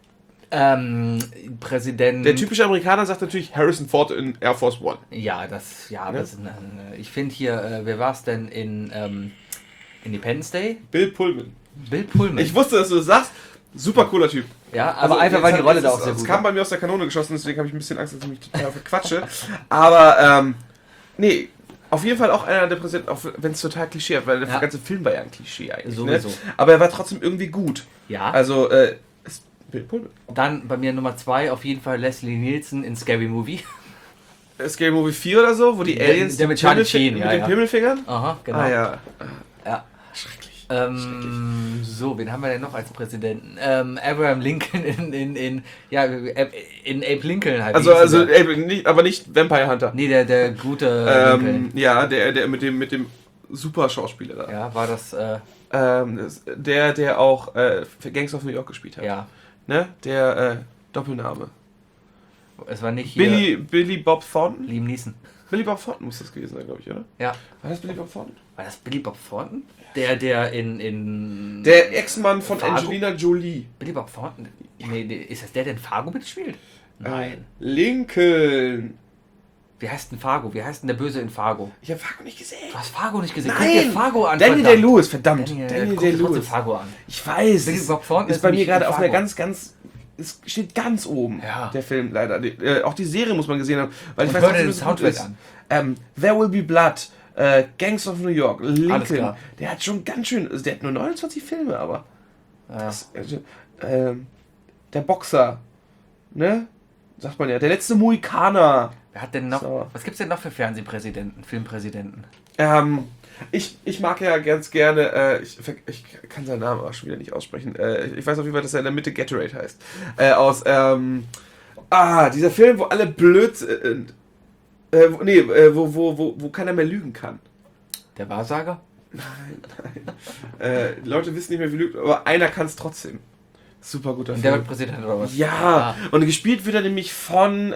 Präsident. Der typische Amerikaner sagt natürlich Harrison Ford in Air Force One. Ja, ich finde hier, wer war es denn in Independence Day? Bill Pullman. Bill Pullman. Ich wusste, dass du das sagst. Super cooler Typ. Ja, aber einfach, weil die Rolle da auch sehr gut ist. Es kam bei mir aus der Kanone geschossen, deswegen habe ich ein bisschen Angst, dass ich mich total verquatsche. Aber, nee, auf jeden Fall auch einer der Präsidenten, auch wenn es total Klischee hat, weil der ganze Film war ja ein Klischee eigentlich. Sowieso. Ne? Aber er war trotzdem irgendwie gut. Ja. Also, Bill Pullman. Dann bei mir Nummer 2 auf jeden Fall Leslie Nielsen in Scary Movie. Scary Movie 4 oder so, wo die Aliens der mit Charlie Sheen, mit den Pimmelfingern? Aha, genau. Ah ja. Ja. Schrecklich. So, wen haben wir denn noch als Präsidenten? Abraham Lincoln in Abe Lincoln halt. Aber nicht Vampire Hunter. Nee, der gute Lincoln. Ja, der mit dem super Schauspieler da. Ja, war das der auch für Gangs of New York gespielt hat. Ja. Ne? Der Doppelname. Es war nicht hier Billy Bob Thornton? Liam Neeson. Billy Bob Thornton muss das gewesen sein, glaube ich, oder? Ja. War das Billy Bob Thornton? War das Billy Bob Thornton? Der in der Ex-Mann von Fargo? Angelina Jolie. Billy Bob Thornton? Nee, ist das der in Fargo mitspielt? Nein. Lincoln. Wie heißt denn Fargo? Wie heißt denn der Böse in Fargo? Ich habe Fargo nicht gesehen. Du hast Fargo nicht gesehen? Nein! Guck dir Fargo an. Daniel Day-Lewis, verdammt. Daniel Day-Lewis. Fargo an. Ich weiß. Billy Bob Thornton ist bei mir gerade auf einer Fargo. ganz... Es steht ganz oben, ja. Der Film leider. Auch die Serie muss man gesehen haben. Weil und ich weiß nicht, den Soundtrack an. There Will Be Blood, Gangs of New York, Lincoln. Der hat schon ganz schön... Also der hat nur 29 Filme, aber... Ja. Der Boxer. Ne? Sagt man ja. Der letzte Mohikaner. Wer hat denn noch... So. Was gibt's denn noch für Fernsehpräsidenten, Filmpräsidenten? Ich mag ja ganz gerne, ich kann seinen Namen aber schon wieder nicht aussprechen. Ich weiß auf jeden Fall, dass er in der Mitte Gatorade heißt. Dieser Film, wo alle blöd sind. Wo keiner mehr lügen kann. Der Wahrsager? Nein. Leute wissen nicht mehr, wie lügt, aber einer kann es trotzdem. Super guter Film. Der wird Präsident oder was? Ja, und gespielt wird er nämlich von,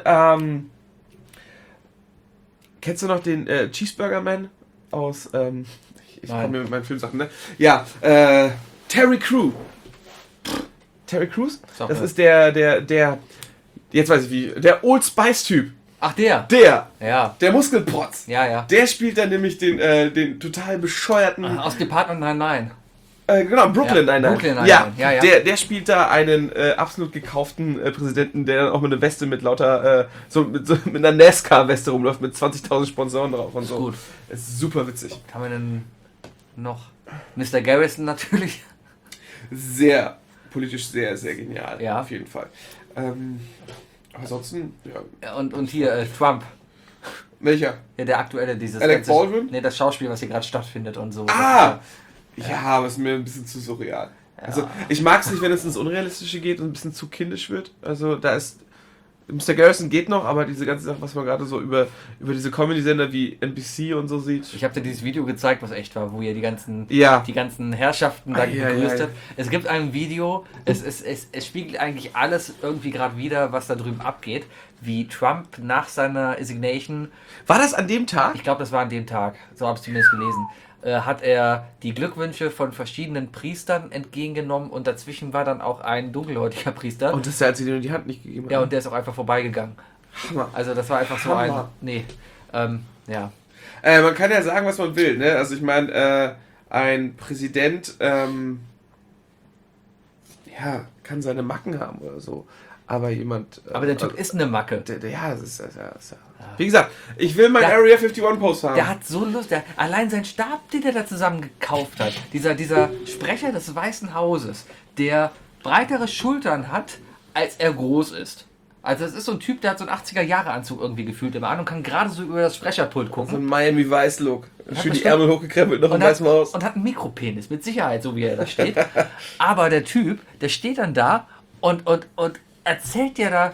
kennst du noch den Cheeseburger Man aus, ich komme mir mit meinen Filmsachen, ne? Ja, Terry Crews. Terry Crews? Das ist der, jetzt weiß ich wie, der Old Spice Typ. Ach, der? Ja. Der Muskelprotz. Ja. Der spielt dann nämlich den total bescheuerten... Aus Department 99. Genau, Brooklyn Nine-Nine. Brooklyn Nine-Nine. Ja. Der spielt da einen absolut gekauften Präsidenten, der dann auch mit einer Weste mit lauter, mit einer NASCAR-Weste rumläuft, mit 20.000 Sponsoren drauf und so. Gut. Das ist super witzig. Kann man denn noch? Mr. Garrison natürlich. Sehr, politisch sehr, sehr genial. Ja. Auf jeden Fall. Ansonsten, ja. Und hier, Trump. Welcher? Ja, der aktuelle, dieses... Alec Baldwin? Ne, das Schauspiel, was hier gerade stattfindet und so. Ja, aber es ist mir ein bisschen zu surreal. Ja. Also, ich mag es nicht, wenn es ins Unrealistische geht und ein bisschen zu kindisch wird. Also, da ist. Mr. Garrison geht noch, aber diese ganze Sache, was man gerade so über diese Comedy-Sender wie NBC und so sieht. Ich habe dir dieses Video gezeigt, was echt war, wo ihr die ganzen Herrschaften da begrüßt habt. Es gibt ein Video, es spiegelt eigentlich alles irgendwie gerade wieder, was da drüben abgeht, wie Trump nach seiner Resignation. War das an dem Tag? Ich glaube, das war an dem Tag, so habe ich zumindest gelesen. Hat er die Glückwünsche von verschiedenen Priestern entgegengenommen und dazwischen war dann auch ein dunkelhäutiger Priester. Und das ist der Einzige, der die Hand nicht gegeben hat. Ja, und der ist auch einfach vorbeigegangen. Hammer. Also das war einfach so Hammer. ja. Man kann ja sagen, was man will, ne? Also ich meine, ein Präsident, kann seine Macken haben oder so. Aber jemand... aber der Typ ist eine Macke. Das ist wie gesagt, ich will mein Area 51 Post haben. Der hat so Lust. Allein sein Stab, den er da zusammen gekauft hat. Dieser Sprecher des Weißen Hauses, der breitere Schultern hat, als er groß ist. Also es ist so ein Typ, der hat so einen 80er-Jahre-Anzug irgendwie gefühlt immer an und kann gerade so über das Sprecherpult gucken. So ein Miami-Weiß-Look. Schön die Ärmel hochgekrempelt, noch ein Weißem Haus. Und hat einen Mikropenis, mit Sicherheit, so wie er da steht. Aber der Typ, der steht dann da und erzählt dir da...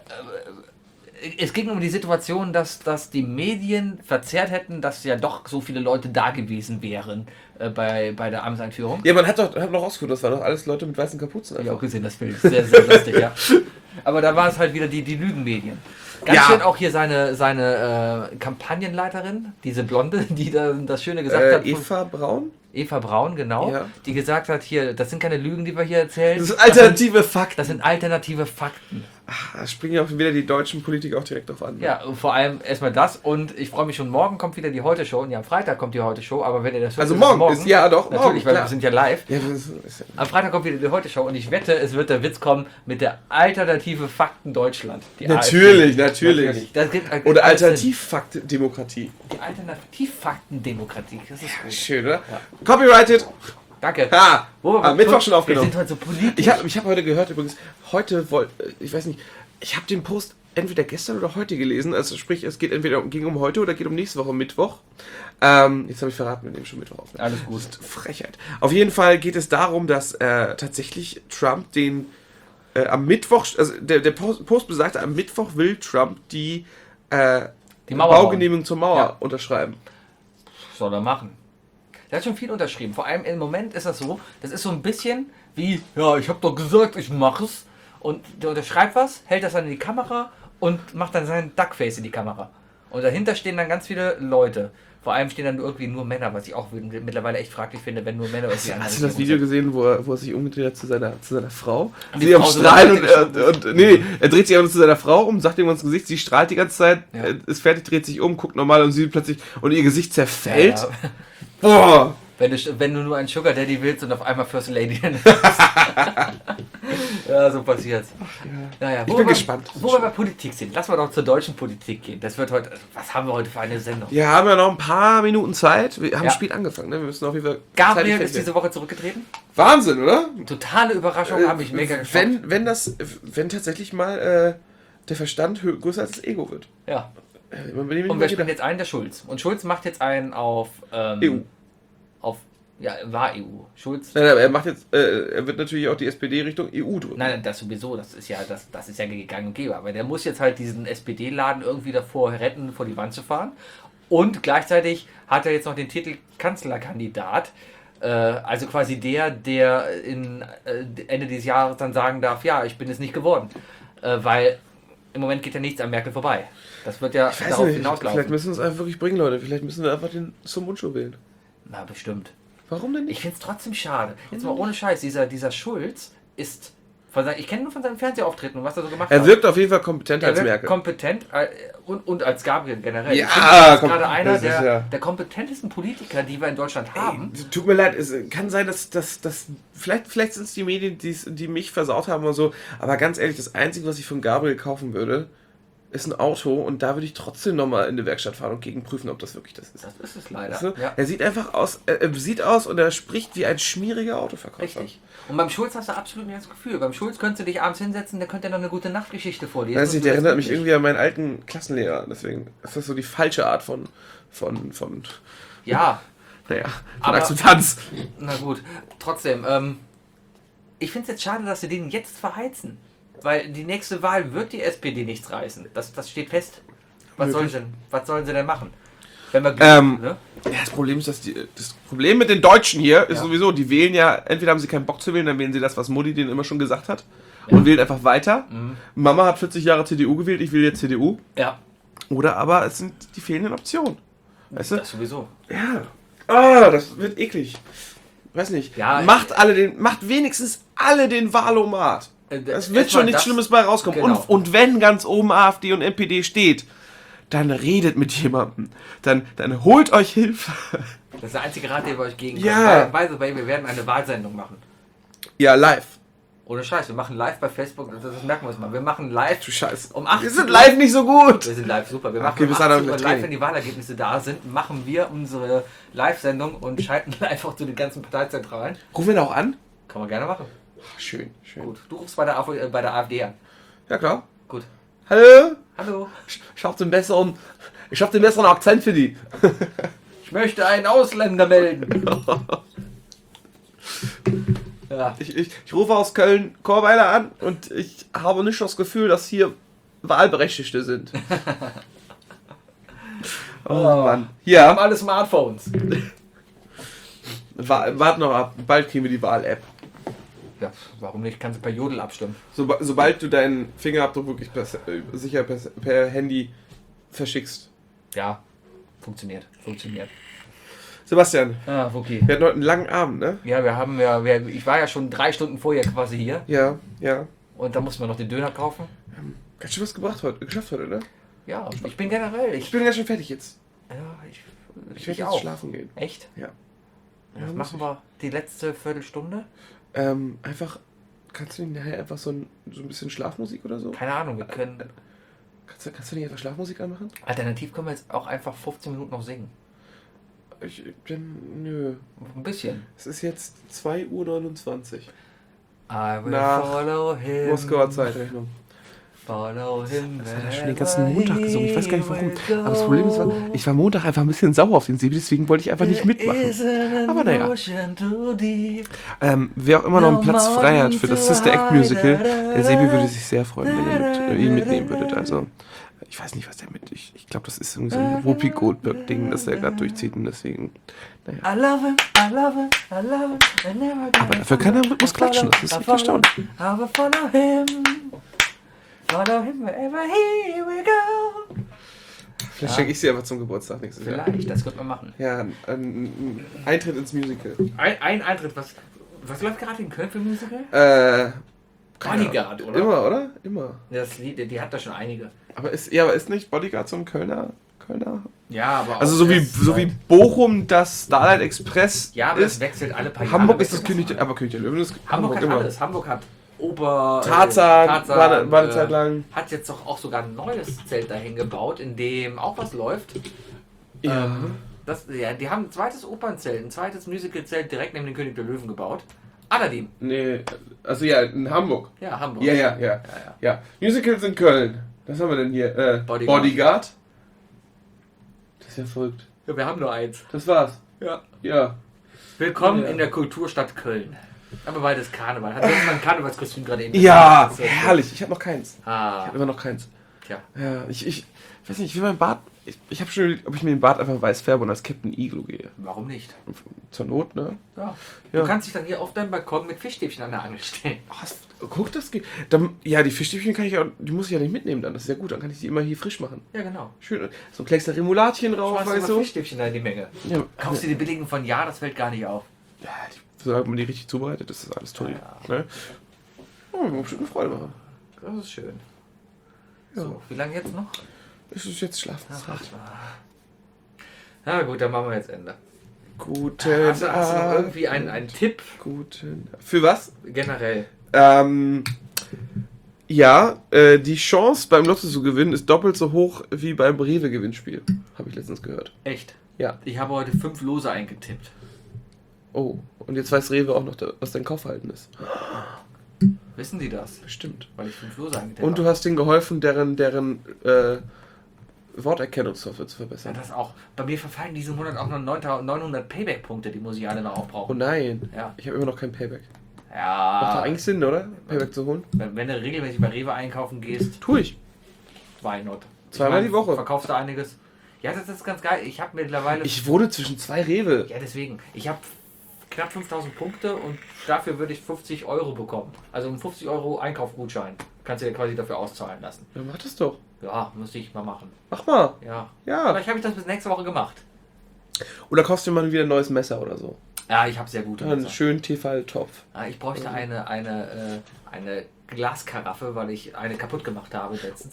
Es ging um die Situation, dass die Medien verzerrt hätten, dass ja doch so viele Leute da gewesen wären bei der Amtseinführung. Ja, man hat noch rausgefunden, das waren doch alles Leute mit weißen Kapuzen. Hab ich auch gesehen, das Bild. Sehr, sehr lustig, ja. Aber da war es halt wieder die Lügenmedien. Ganz schön auch hier seine Kampagnenleiterin, diese Blonde, die da das Schöne gesagt hat. Eva Braun? Eva Braun, genau. Ja. Die gesagt hat, hier, das sind keine Lügen, die wir hier erzählen. Das sind alternative Fakten. Das sind alternative Fakten. Da springen ja auch wieder die deutschen Politiker auch direkt drauf an. Ne? Ja, vor allem erstmal das und ich freue mich schon, morgen kommt wieder die Heute-Show und ja, am Freitag kommt die Heute-Show, aber wenn ihr das hört, also morgen ist ja doch natürlich, morgen, weil wir sind ja live. Ja, am Freitag kommt wieder die Heute-Show und ich wette, es wird der Witz kommen mit der Alternative Fakten Deutschland. Natürlich. Oder Alternativfakt-Demokratie. Die Alternativfakten-Demokratie, das ist gut. Schön, oder? Ja. Copyrighted. Danke. Mittwoch schon aufgenommen. Wir sind heute so politisch. Ich hab heute gehört übrigens, ich weiß nicht, ich habe den Post entweder gestern oder heute gelesen, also sprich, es ging um heute oder geht um nächste Woche Mittwoch. Jetzt habe ich verraten, wir nehmen schon Mittwoch auf. Alles gut. Frechheit. Auf jeden Fall geht es darum, dass tatsächlich Trump den am Mittwoch, also der Post besagte, am Mittwoch will Trump die Baugenehmigung zur Mauer unterschreiben. Soll er machen. Der hat schon viel unterschrieben. Vor allem im Moment ist das so ein bisschen wie, ja, ich habe doch gesagt, ich mache es. Und der unterschreibt was, hält das dann in die Kamera und macht dann seinen Duckface in die Kamera. Und dahinter stehen dann ganz viele Leute. Vor allem stehen dann irgendwie nur Männer, was ich auch mittlerweile echt fraglich finde, wenn nur Männer irgendwie Hast du das Video gesehen, wo er sich umgedreht hat zu seiner Frau? Sie am Strahlen er dreht sich auch zu seiner Frau um, sagt ihm ins Gesicht, sie strahlt die ganze Zeit, ist fertig, dreht sich um, guckt normal und sie plötzlich, und ihr Gesicht zerfällt. Ja. Boah! Wenn du nur einen Sugar Daddy willst und auf einmal First Lady. Ja, so passiert's. Naja, ich bin gespannt. Wo wir bei Politik sind, lass mal doch zur deutschen Politik gehen. Das wird heute. Was haben wir heute für eine Sendung? Ja, haben wir noch ein paar Minuten Zeit. Wir haben spät angefangen, ne? Wir müssen auf jeden Fall. Gabriel ist diese Woche zurückgetreten. Wahnsinn, oder? Totale Überraschung, habe ich mega geschockt. Wenn tatsächlich mal der Verstand größer als das Ego wird. Ja. Und wer spielt jetzt einen? Der Schulz. Und Schulz macht jetzt einen auf EU. War EU. Schulz. Nein, aber er wird natürlich auch die SPD Richtung EU drücken. Nein, das sowieso, das ist ja gegangen und gäbe. Aber der muss jetzt halt diesen SPD-Laden irgendwie davor retten, vor die Wand zu fahren. Und gleichzeitig hat er jetzt noch den Titel Kanzlerkandidat. Also quasi der Ende dieses Jahres dann sagen darf, ja, ich bin es nicht geworden. Weil im Moment geht ja nichts an Merkel vorbei. Das wird ja darauf hinauslaufen. Vielleicht müssen wir es einfach wirklich bringen, Leute. Vielleicht müssen wir einfach den zum Mundschuh wählen. Na, bestimmt. Warum denn nicht? Ich finde es trotzdem schade. Jetzt mal ohne Scheiß, dieser Schulz ist... Ich kenne nur von seinem Fernsehauftritten und was er so gemacht hat. Er wirkt auf jeden Fall kompetenter als Merkel. Kompetent und als Gabriel generell. Ja, er ist gerade einer der kompetentesten Politiker, die wir in Deutschland haben. Tut mir leid, es kann sein, dass vielleicht sind es die Medien, die mich versaut haben oder so, aber ganz ehrlich, das Einzige, was ich von Gabriel kaufen würde, ist ein Auto und da würde ich trotzdem nochmal in die Werkstatt fahren und gegenprüfen, ob das wirklich das ist. Das ist es leider. Weißt du? Ja. Er sieht einfach aus, er sieht aus und er spricht wie ein schmieriger Autoverkäufer. Richtig. Und beim Schulz hast du absolut nicht das Gefühl. Beim Schulz könntest du dich abends hinsetzen, der könnte noch eine gute Nachtgeschichte vorlesen. Weiß nicht, der erinnert mich irgendwie an meinen alten Klassenlehrer, deswegen ist das so die falsche Art von ja. Naja, von Aber- Akzeptanz. Na gut, trotzdem, ich finde es jetzt schade, dass sie den jetzt verheizen. Weil die nächste Wahl wird die SPD nichts reißen. Das steht fest. Was sollen sie denn machen? Wenn wir ne? Ja, das Problem ist, das Problem mit den Deutschen hier ist sowieso, die wählen ja, entweder haben sie keinen Bock zu wählen, dann wählen sie das, was Mutti denen immer schon gesagt hat. Und wählen einfach weiter. Mama hat 40 Jahre CDU gewählt, ich will jetzt CDU. Ja, Oder aber es sind die fehlenden Optionen. Weißt du? das sowieso. Ja. Ah, das wird eklig. Weiß nicht. Ja, macht wenigstens alle den Wahlomat. Es wird schon nichts Schlimmes bei rauskommen. Genau. Und wenn ganz oben AfD und NPD steht, dann redet mit jemandem. Dann holt euch Hilfe. Das ist der einzige Rat, den wir euch geben Ja. können. By the way, wir werden eine Wahlsendung machen. Ja, live. Ohne Scheiß, wir machen live bei Facebook, das merken wir uns mal. Wir machen live Du Scheiß. um 18 Wir sind live nicht so gut. Wir sind live, super. Wir machen Okay, um bis 18 dann Uhr mit live, Training. wenn die Wahlergebnisse da sind, machen wir unsere Live-Sendung und schalten live auch zu den ganzen Parteizentralen. Rufen wir da auch an? Kann man gerne machen. Ach, schön. Gut, du rufst bei der AfD an. Ja, klar. Gut. Hallo? Hallo, Ich hab den besseren Akzent für die. ich möchte einen Ausländer melden. Ja. Ich rufe aus Köln-Chorweiler an und ich habe nicht das Gefühl, dass hier Wahlberechtigte sind. Oh Mann. Wir haben Ja, alle Smartphones. wart noch ab. Bald kriegen wir die Wahl-App. Ja, warum nicht? Kannst du per Jodel abstimmen. Sobald du deinen Fingerabdruck wirklich sicher per Handy verschickst. Ja, funktioniert. Sebastian, Ah, okay. wir hatten heute einen langen Abend, ne? Ja, ich war ja schon 3 Stunden vorher quasi hier Ja. und da mussten wir noch den Döner kaufen. Ganz schön was geschafft heute, ne? Ja, ich bin generell. Ich bin ganz schön fertig jetzt. Ja, Ich werde jetzt auch. schlafen gehen. Echt? Ja. Was muss machen wir die letzte Viertelstunde? Einfach, kannst du nicht nachher einfach so ein bisschen Schlafmusik oder so? Keine Ahnung, wir können. Kannst du nicht einfach Schlafmusik anmachen? Alternativ können wir jetzt auch einfach 15 Minuten noch singen. Nö. Ein bisschen. Es ist jetzt 2:29 Uhr. I will Nach follow him. Moskauer Zeitrechnung. Follow him. Das hat er schon den ganzen Montag gesungen. Ich weiß gar nicht warum. Aber das Problem ist, ich war Montag einfach ein bisschen sauer auf den Sebi, deswegen wollte ich einfach nicht mitmachen. Aber naja. Wer auch immer noch einen Platz frei hat für das Sister Act Musical, der Sebi würde sich sehr freuen, wenn ihr ihn mitnehmen würdet. Also, ich weiß nicht, was der mit. Ich glaube, das ist irgendwie so ein Whoopi Goldberg-Ding, das der gerade durchzieht und deswegen. Naja. I love him, I love him, I love him. I never Aber dafür kann er im Rhythmus klatschen, das ist echt erstaunlich. I will follow him. Follow him wherever he will go. Vielleicht schenke ich sie einfach zum Geburtstag nächstes Jahr. Vielleicht, das könnte man machen. Ja, ein Eintritt ins Musical. Ein Eintritt, was läuft gerade in Köln für Musical? Bodyguard, oder? Immer, oder? Das Lied, die hat da schon einige. Aber ist nicht Bodyguard so ein Kölner? Ja, aber Also so wie Bochum das Starlight Express ja, aber ist. es wechselt alle paar Jahre. Hamburg ist das wechselt König, aber König der Löwen ist Hamburg hat immer. alles. Hamburg hat Oper... Tarzan war eine Zeit lang. Hat jetzt doch auch sogar ein neues Zelt dahin gebaut, in dem auch was läuft. Ja. Die haben ein zweites Opernzelt, ein zweites Musicalzelt direkt neben den König der Löwen gebaut. Aladdin. Nee, also ja, in Hamburg. Ja, Hamburg. Ja. Musicals in Köln. Was haben wir denn hier? Bodyguard. Das ist ja verrückt. Ja, wir haben nur eins. Das war's. Ja. Ja. Willkommen Ja. in der Kulturstadt Köln. Aber bald ist Karneval. Hat jetzt mal ein Karnevalskostüm gerade eben. Ja, Das ist herrlich. Ich habe noch keins. Ich Ah, habe immer noch keins. tja. Ja, ich weiß nicht, ich will mein Bart. Ich habe schon überlegt, ob ich mir den Bart einfach weiß färbe und als Captain Iglo gehe. Warum nicht? Zur Not, ne? Ja. Ja. Du kannst dich dann hier auf deinem Balkon mit Fischstäbchen an der Angel stellen. Guck, das geht. Dann, ja, die Fischstäbchen kann ich ja, die muss ich ja nicht mitnehmen dann. Das ist ja gut, dann kann ich die immer hier frisch machen. Ja, genau. Schön. So ein Kleckster Remoladchen drauf, Schmeißt weißt du du? Fischstäbchen da in die Menge. Ja, Kaufst du die billigen von Ja, das fällt gar nicht auf. ja, solange man die richtig zubereitet, das ist alles toll. Ja. Ne? Oh, mir bestimmt eine Freude machen. Das ist schön. Ja. So, wie lange jetzt noch? Es ist jetzt Schlafenszeit. Na gut, dann machen wir jetzt Ende. Guten Hast du noch irgendwie einen Tipp Für was? generell? Ja, die Chance beim Lotto zu gewinnen ist doppelt so hoch wie beim Rewe-Gewinnspiel. Habe ich letztens gehört. Echt? Ja. Ich habe heute 5 Lose eingetippt. Oh, und jetzt weiß Rewe auch noch, was dein Kaufverhalten ist. Wissen die das? Bestimmt. Weil ich 5 Lose eingetippt Und du hast denen geholfen, deren Worterkennungssoftware zu Ja, verbessern. das auch. Bei mir verfallen diesen Monat auch noch 900 Payback-Punkte, die muss ich alle noch Oh aufbrauchen. nein, Ja. ich habe immer noch kein Payback. Macht doch Ja, eigentlich Sinn, oder? Payback zu holen? wenn du regelmäßig bei Rewe einkaufen gehst, Tu ich. why not? Zweimal die Woche. Verkaufst du einiges? Ja, das ist ganz geil. Ich habe mittlerweile... Ich wohne zwischen 2 Rewe. Ja, deswegen. Ich habe knapp 5000 Punkte und dafür würde ich 50 Euro bekommen. Also einen 50 Euro Einkaufgutschein. Kannst du dir quasi dafür auszahlen lassen. Ja, mach das doch. Ja, muss ich mal machen. Mach mal. Ja. Ja. Vielleicht habe ich das bis nächste Woche gemacht. Oder kaufst du mal wieder ein neues Messer oder so. Ja, ich habe sehr gute Einen Messer. schönen Tefal-Topf. Ich bräuchte eine Glaskaraffe, weil ich eine kaputt gemacht habe letztens.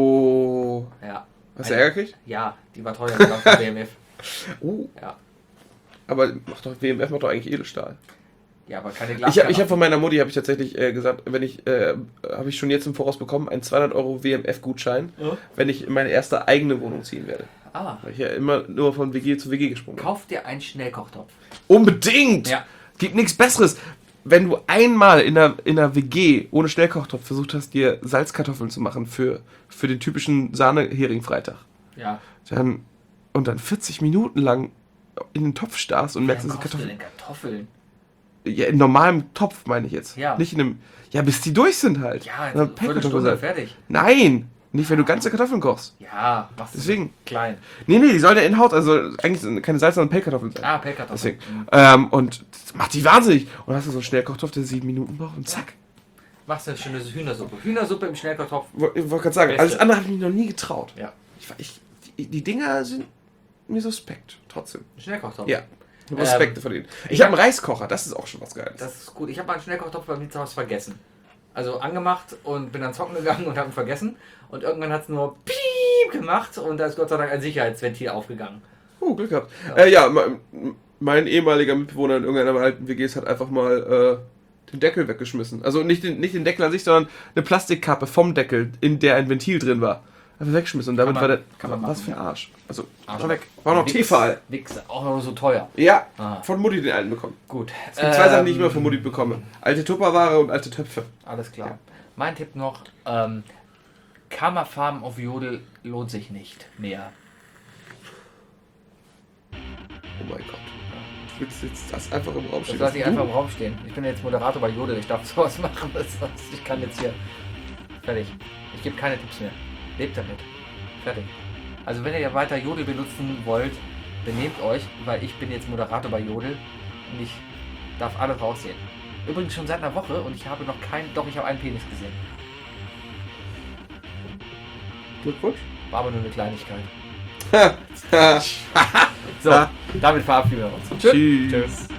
Oh. Ja. Hast du Ärger gekriegt? Ja, die war teuer, die war von BMF. Oh. Ja. Aber WMF macht doch eigentlich Edelstahl. Ja, aber keine Ich Glaskaraffe. hab von meiner Mutti habe ich tatsächlich gesagt, wenn ich habe ich schon jetzt im Voraus bekommen, einen 200 Euro WMF-Gutschein, wenn ich in meine erste eigene Wohnung ziehen werde. Weil ich ja immer nur von WG zu WG gesprungen bin. Kauf dir einen Schnellkochtopf. Unbedingt! Ja. Gibt nichts Besseres. Wenn du einmal in einer WG ohne Schnellkochtopf versucht hast, dir Salzkartoffeln zu machen für den typischen Sahne-Hering-Freitag, Ja. und dann 40 Minuten lang in den Topf starrst und merkst, dass die kaufst du Kartoffeln... denn Kartoffeln? Ja, in normalem Topf meine ich jetzt. Ja. Nicht in einem... Ja, bis die durch sind halt. Ja, Dann Viertelstunde fertig. Nein! Nicht, wenn du ganze Kartoffeln kochst. Ja, machst du Deswegen. klein. Nee, die sollen ja in Haut, also eigentlich sind keine Salz, sondern Pellkartoffeln sein. Pellkartoffeln. Deswegen. Und das macht die wahnsinnig. Und dann hast du so einen Schnellkochtopf, der 7 Minuten braucht und zack. Machst du eine schöne Hühnersuppe. Hühnersuppe im Schnellkochtopf. Ich wollte gerade sagen, Beste. alles andere habe ich mich noch nie getraut. Ja. Die Dinger sind mir suspekt, trotzdem. Schnellkochtopf. Ja. Respekt vor denen. Ich ich habe einen Reiskocher, das ist auch schon was Geiles. Das ist gut. Ich habe meinen Schnellkochtopf bei mir zu Hause vergessen. Also angemacht und bin dann zocken gegangen und habe ihn vergessen. Und irgendwann hat es nur piep gemacht und da ist Gott sei Dank ein Sicherheitsventil aufgegangen. Oh, Glück gehabt. Mein ehemaliger Mitbewohner in irgendeiner alten WGs hat einfach mal den Deckel weggeschmissen. Also nicht den Deckel an sich, sondern eine Plastikkappe vom Deckel, in der ein Ventil drin war. Einfach weggeschmissen und damit Kann man- war der... kann man was machen. für ein Arsch. Also, Arsch war weg. War noch Nix- Tefal. Nix, auch noch so teuer. Ja, Ah. von Mutti den alten bekommen. Gut. Es gibt 2 Sachen, die ich immer von Mutti bekomme. Alte Tupperware und alte Töpfe. Alles klar. Ja. Mein Tipp noch, Kammerfarmen auf Jodel lohnt sich nicht mehr. Oh mein Gott. Du willst jetzt das einfach im Raum Das stehen. lasse ich einfach im Raum stehen. Ich bin jetzt Moderator bei Jodel, ich darf sowas machen. Ich kann jetzt hier... Fertig. Ich gebe keine Tipps mehr. Lebt damit. Fertig. Also wenn ihr weiter Jodel benutzen wollt, benehmt euch, weil ich bin jetzt Moderator bei Jodel und ich darf alles raussehen. Übrigens schon seit einer Woche und ich habe noch keinen... Doch, ich habe einen Penis gesehen. Glückwunsch. War aber nur eine Kleinigkeit. So, damit verabschieden wir uns. Tschüss. Tschüss.